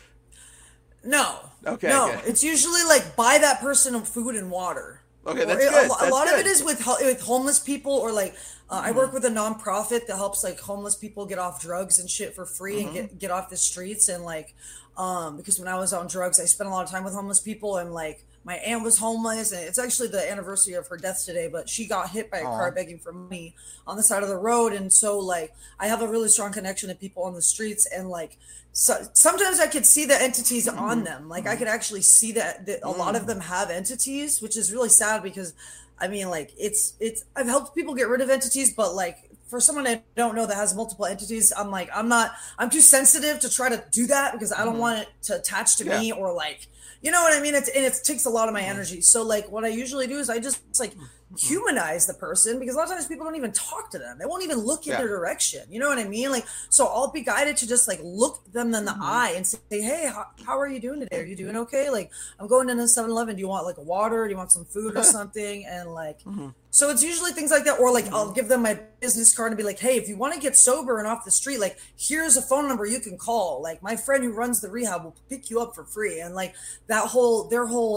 No. Okay. No, good. It's usually like buy that person food and water. Okay, that's good. A lot of it is with homeless people, or like I work with a nonprofit that helps like homeless people get off drugs and shit for free and get off the streets. And like because when I was on drugs, I spent a lot of time with homeless people, and like my aunt was homeless, and it's actually the anniversary of her death today, but she got hit by a car begging for money on the side of the road. And so like I have a really strong connection to people on the streets, and like sometimes I could see the entities on them. Like I could actually see that a lot of them have entities, which is really sad, because I mean, like it's I've helped people get rid of entities, but like for someone I don't know that has multiple entities, I'm too sensitive to try to do that, because I don't want it to attach to me, or like, you know what I mean? It takes a lot of my energy. So like what I usually do is I just like humanize the person, because a lot of times people don't even talk to them. They won't even look in their direction. You know what I mean? Like, so I'll be guided to just like look them in the eye and say, hey, how are you doing today? Are you doing okay? Like, I'm going into 7-Eleven. Do you want like a water? Do you want some food or something? And like, so it's usually things like that. Or like, I'll give them my business card and be like, hey, if you want to get sober and off the street, like, here's a phone number you can call. Like, my friend who runs the rehab will pick you up for free. And like their whole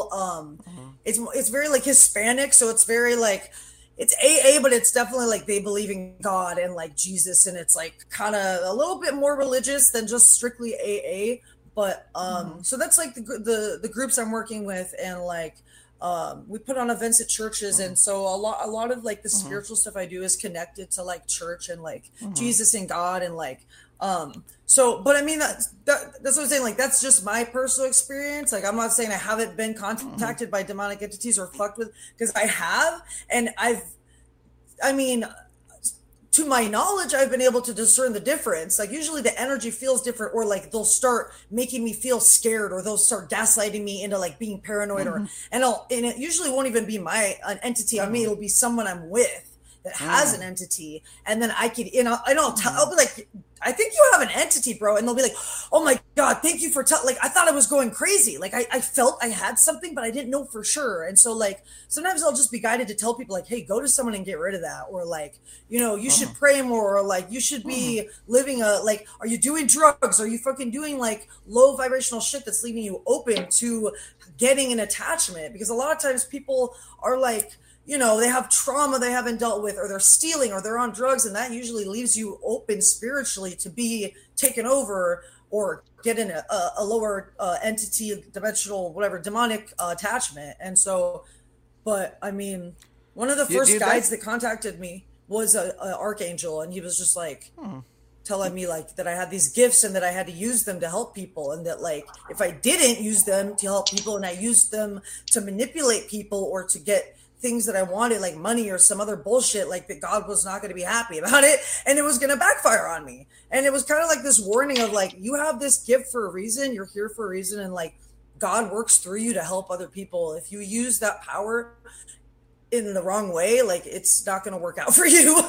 it's very like Hispanic. So it's very like, it's AA, but it's definitely like they believe in God and like Jesus, and it's like kind of a little bit more religious than just strictly AA. But so that's like the groups I'm working with, and like we put on events at churches, and so a lot of like the spiritual stuff I do is connected to like church and like Jesus and God, and like so, but I mean that's what I'm saying. Like that's just my personal experience. Like I'm not saying I haven't been contacted by demonic entities or fucked with, because I have, and I mean, to my knowledge, I've been able to discern the difference. Like usually the energy feels different, or like they'll start making me feel scared, or they'll start gaslighting me into like being paranoid, and it usually won't even be an entity on me. It'll be someone I'm with that has an entity, and then I could, I'll be like, I think you have an entity, bro. And they'll be like, oh my God, thank you for like, I thought I was going crazy. Like I felt I had something, but I didn't know for sure. And so like, sometimes I'll just be guided to tell people like, hey, go to someone and get rid of that. Or like, you should pray more, or like, you should be living like, are you doing drugs? Are you fucking doing like low vibrational shit that's leaving you open to getting an attachment? Because a lot of times people are like, they have trauma they haven't dealt with, or they're stealing, or they're on drugs, and that usually leaves you open spiritually to be taken over or get in a lower entity, dimensional, whatever, demonic attachment. And so, but I mean, one of the first guides that contacted me was an archangel, and he was just like telling me like that I had these gifts and that I had to use them to help people, and that like if I didn't use them to help people and I used them to manipulate people or to get things that I wanted, like money or some other bullshit, like that God was not going to be happy about it, and it was going to backfire on me. And it was kind of like this warning of like, you have this gift for a reason, you're here for a reason, and like God works through you to help other people. If you use that power in the wrong way, like it's not going to work out for you.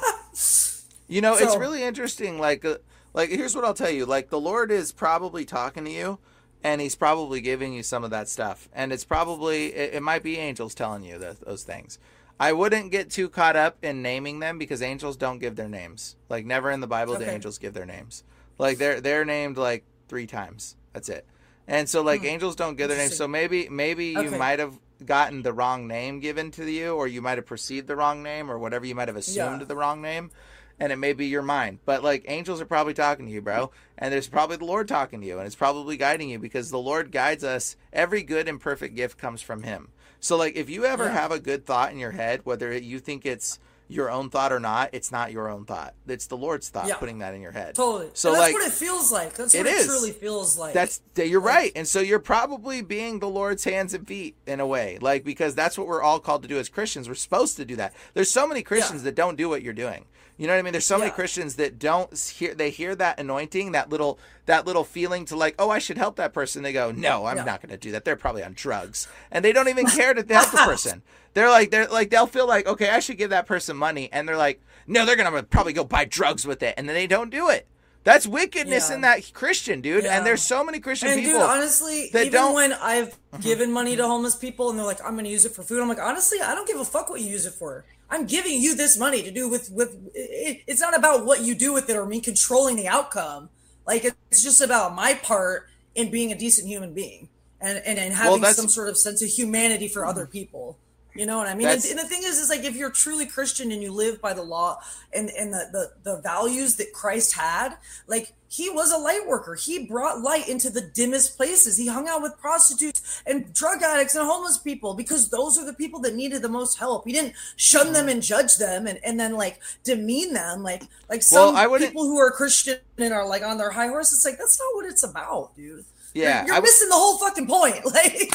It's really interesting. Like here's what I'll tell you. Like the Lord is probably talking to you, and he's probably giving you some of that stuff. And it's probably, it might be angels telling you those things. I wouldn't get too caught up in naming them, because angels don't give their names. Like never in the Bible do angels give their names. Like they're named like 3 times. That's it. And so like angels don't give their names. So maybe you might have gotten the wrong name given to you, or you might have perceived the wrong name, or whatever, you might have assumed the wrong name. And it may be your mind, but like angels are probably talking to you, bro. And there's probably the Lord talking to you, and it's probably guiding you, because the Lord guides us. Every good and perfect gift comes from him. So like, if you ever have a good thought in your head, whether you think it's your own thought or not, it's not your own thought. It's the Lord's thought putting that in your head. Totally. So and that's like, what it feels like. That's what it truly feels like. You're right. And so you're probably being the Lord's hands and feet in a way, like, because that's what we're all called to do as Christians. We're supposed to do that. There's so many Christians that don't do what you're doing. You know what I mean? There's so many Christians that don't hear, they hear that anointing, that little feeling to like, oh, I should help that person. They go, no, I'm not going to do that. They're probably on drugs. And they don't even care to help the person. They're like, they'll feel like, okay, I should give that person money. And they're like, no, they're going to probably go buy drugs with it. And then they don't do it. That's wickedness in that Christian, dude. And there's so many Christian people. And dude, honestly, even when I've given money to homeless people and they're like, I'm going to use it for food, I'm like, honestly, I don't give a fuck what you use it for. I'm giving you this money to do with it's not about what you do with it or me controlling the outcome. Like, it's just about my part in being a decent human being and having some sort of sense of humanity for other people. You know what I mean? And the thing is like, if you're truly Christian and you live by the law and the values that Christ had, like, he was a light worker. He brought light into the dimmest places. He hung out with prostitutes and drug addicts and homeless people, because those are the people that needed the most help. He didn't shun them and judge them and then like demean them. Like some people who are Christian and are like on their high horse. It's like, that's not what it's about, dude. Yeah, you're missing the whole fucking point. Like,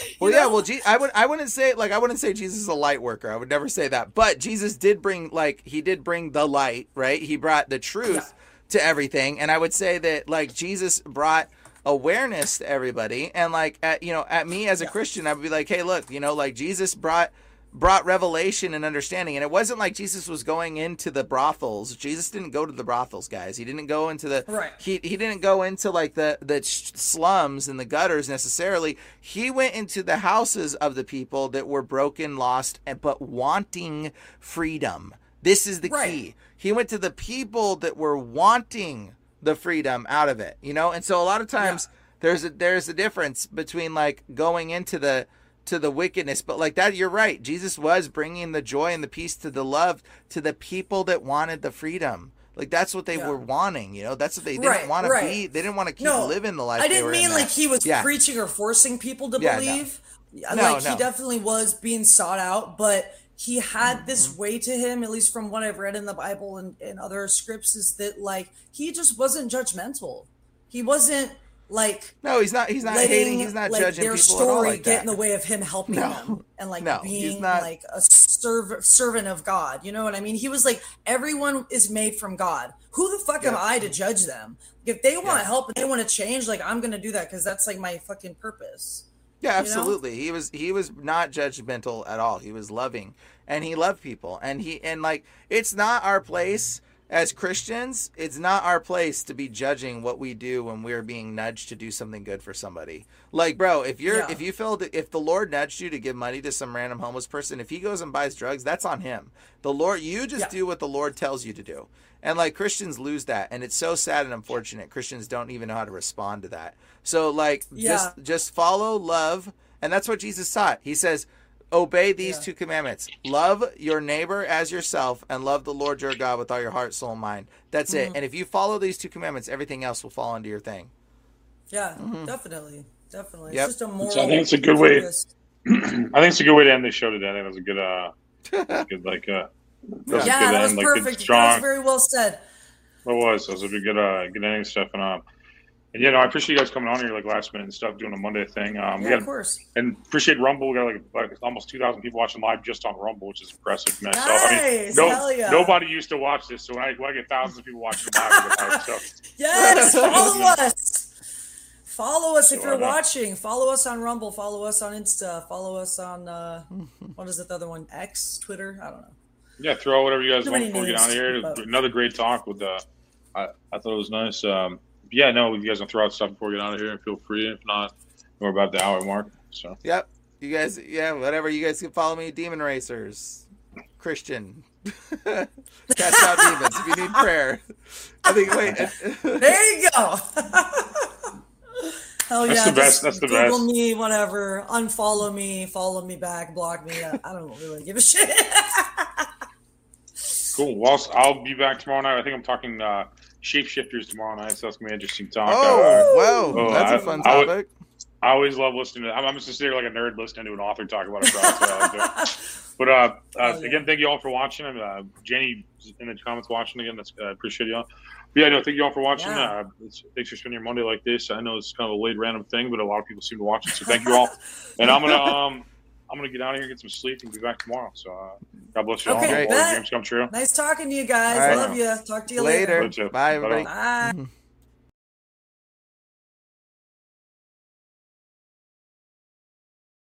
I wouldn't say Jesus is a light worker. I would never say that. But Jesus did bring the light, right? He brought the truth to everything, and I would say that like Jesus brought awareness to everybody. And like at me as a Christian, I would be like, hey, look, like Jesus brought revelation and understanding. And it wasn't like Jesus was going into the brothels. Jesus didn't go to the brothels, guys. He didn't go into the he didn't go into like the slums and the gutters necessarily. He went into the houses of the people that were broken, lost, but wanting freedom. This is the key. He went to the people that were wanting the freedom out of it, And so a lot of times there's a difference between like going into the wickedness, but like that, you're right. Jesus was bringing the joy and the peace to the love to the people that wanted the freedom. Like that's what they were wanting, That's what they didn't want to be. They didn't want to keep living the life. I didn't mean like he was preaching or forcing people to believe. He definitely was being sought out, but he had this way to him, at least from what I've read in the Bible and other scripts, is that like he just wasn't judgmental. He wasn't like he's not hating, he's not like judging their people story at all like get that. in the way of him helping them and like being like a servant of God. You know what I mean? He was like, everyone is made from God. Who the fuck am I to judge them? If they want help and they want to change, like I'm gonna do that because that's like my fucking purpose. Yeah, you know? absolutely. He was not judgmental at all. He was loving, and he loved people. And like, it's not our place as Christians. It's not our place to be judging what we do when we're being nudged to do something good for somebody. Like, bro, if the Lord nudged you to give money to some random homeless person, if he goes and buys drugs, that's on him. The Lord, you just do what the Lord tells you to do. And like, Christians lose that, and it's so sad and unfortunate. Christians don't even know how to respond to that. So like, just follow, love, and that's what Jesus taught. He says, obey these 2 commandments: love your neighbor as yourself, and love the Lord your God with all your heart, soul, and mind. That's it. And if you follow these 2 commandments, everything else will fall into your thing. Yeah, definitely. Yep. It's just a moral. So I think it's a good way. I think it's a good way to end this show today. I think it was a good, like, that was perfect. Strong. That was very well said. It was a good ending stuff. And I appreciate you guys coming on here like last minute and stuff, doing a Monday thing. Of course. And appreciate Rumble. We got like almost 2,000 people watching live just on Rumble, which is impressive. Man. Nice. So, Hell yeah. Nobody used to watch this, so when I get thousands of people watching live, yes, follow us. Follow us if you're watching. Follow us on Rumble. Follow us on Insta. Follow us on what is it, the other one? X, Twitter. I don't know. Yeah, throw whatever you guys want before we get out of here. But Another great talk with. I thought it was nice. If you guys want to throw out stuff before we get out of here, feel free. If not, we're about the hour mark. So. Yep. You guys, whatever. You guys can follow me, Demon Racers, Christian. Cast out demons if you need prayer. I think. Wait. There you go. Hell yeah. That's the best. That's the best. Google me, whatever. Unfollow me, follow me back, block me. I don't really give a shit. Cool. Well, I'll be back tomorrow night. I think I'm talking shapeshifters tomorrow night, so that's gonna be an interesting talk. That's a fun topic. I always love listening to. I'm just sitting there like a nerd listening to an author talk about a project. But again, thank you all for watching. And Jenny in the comments watching again. I appreciate y'all. But thank you all for watching. Thanks for spending your Monday like this. I know it's kind of a late random thing, but a lot of people seem to watch it. So thank you all. And I'm gonna get out of here, get some sleep, and be back tomorrow. So God bless you all. Okay, Dreams come true. Nice talking to you guys. Right. Love you. Talk to you later. Bye, everybody. Bye.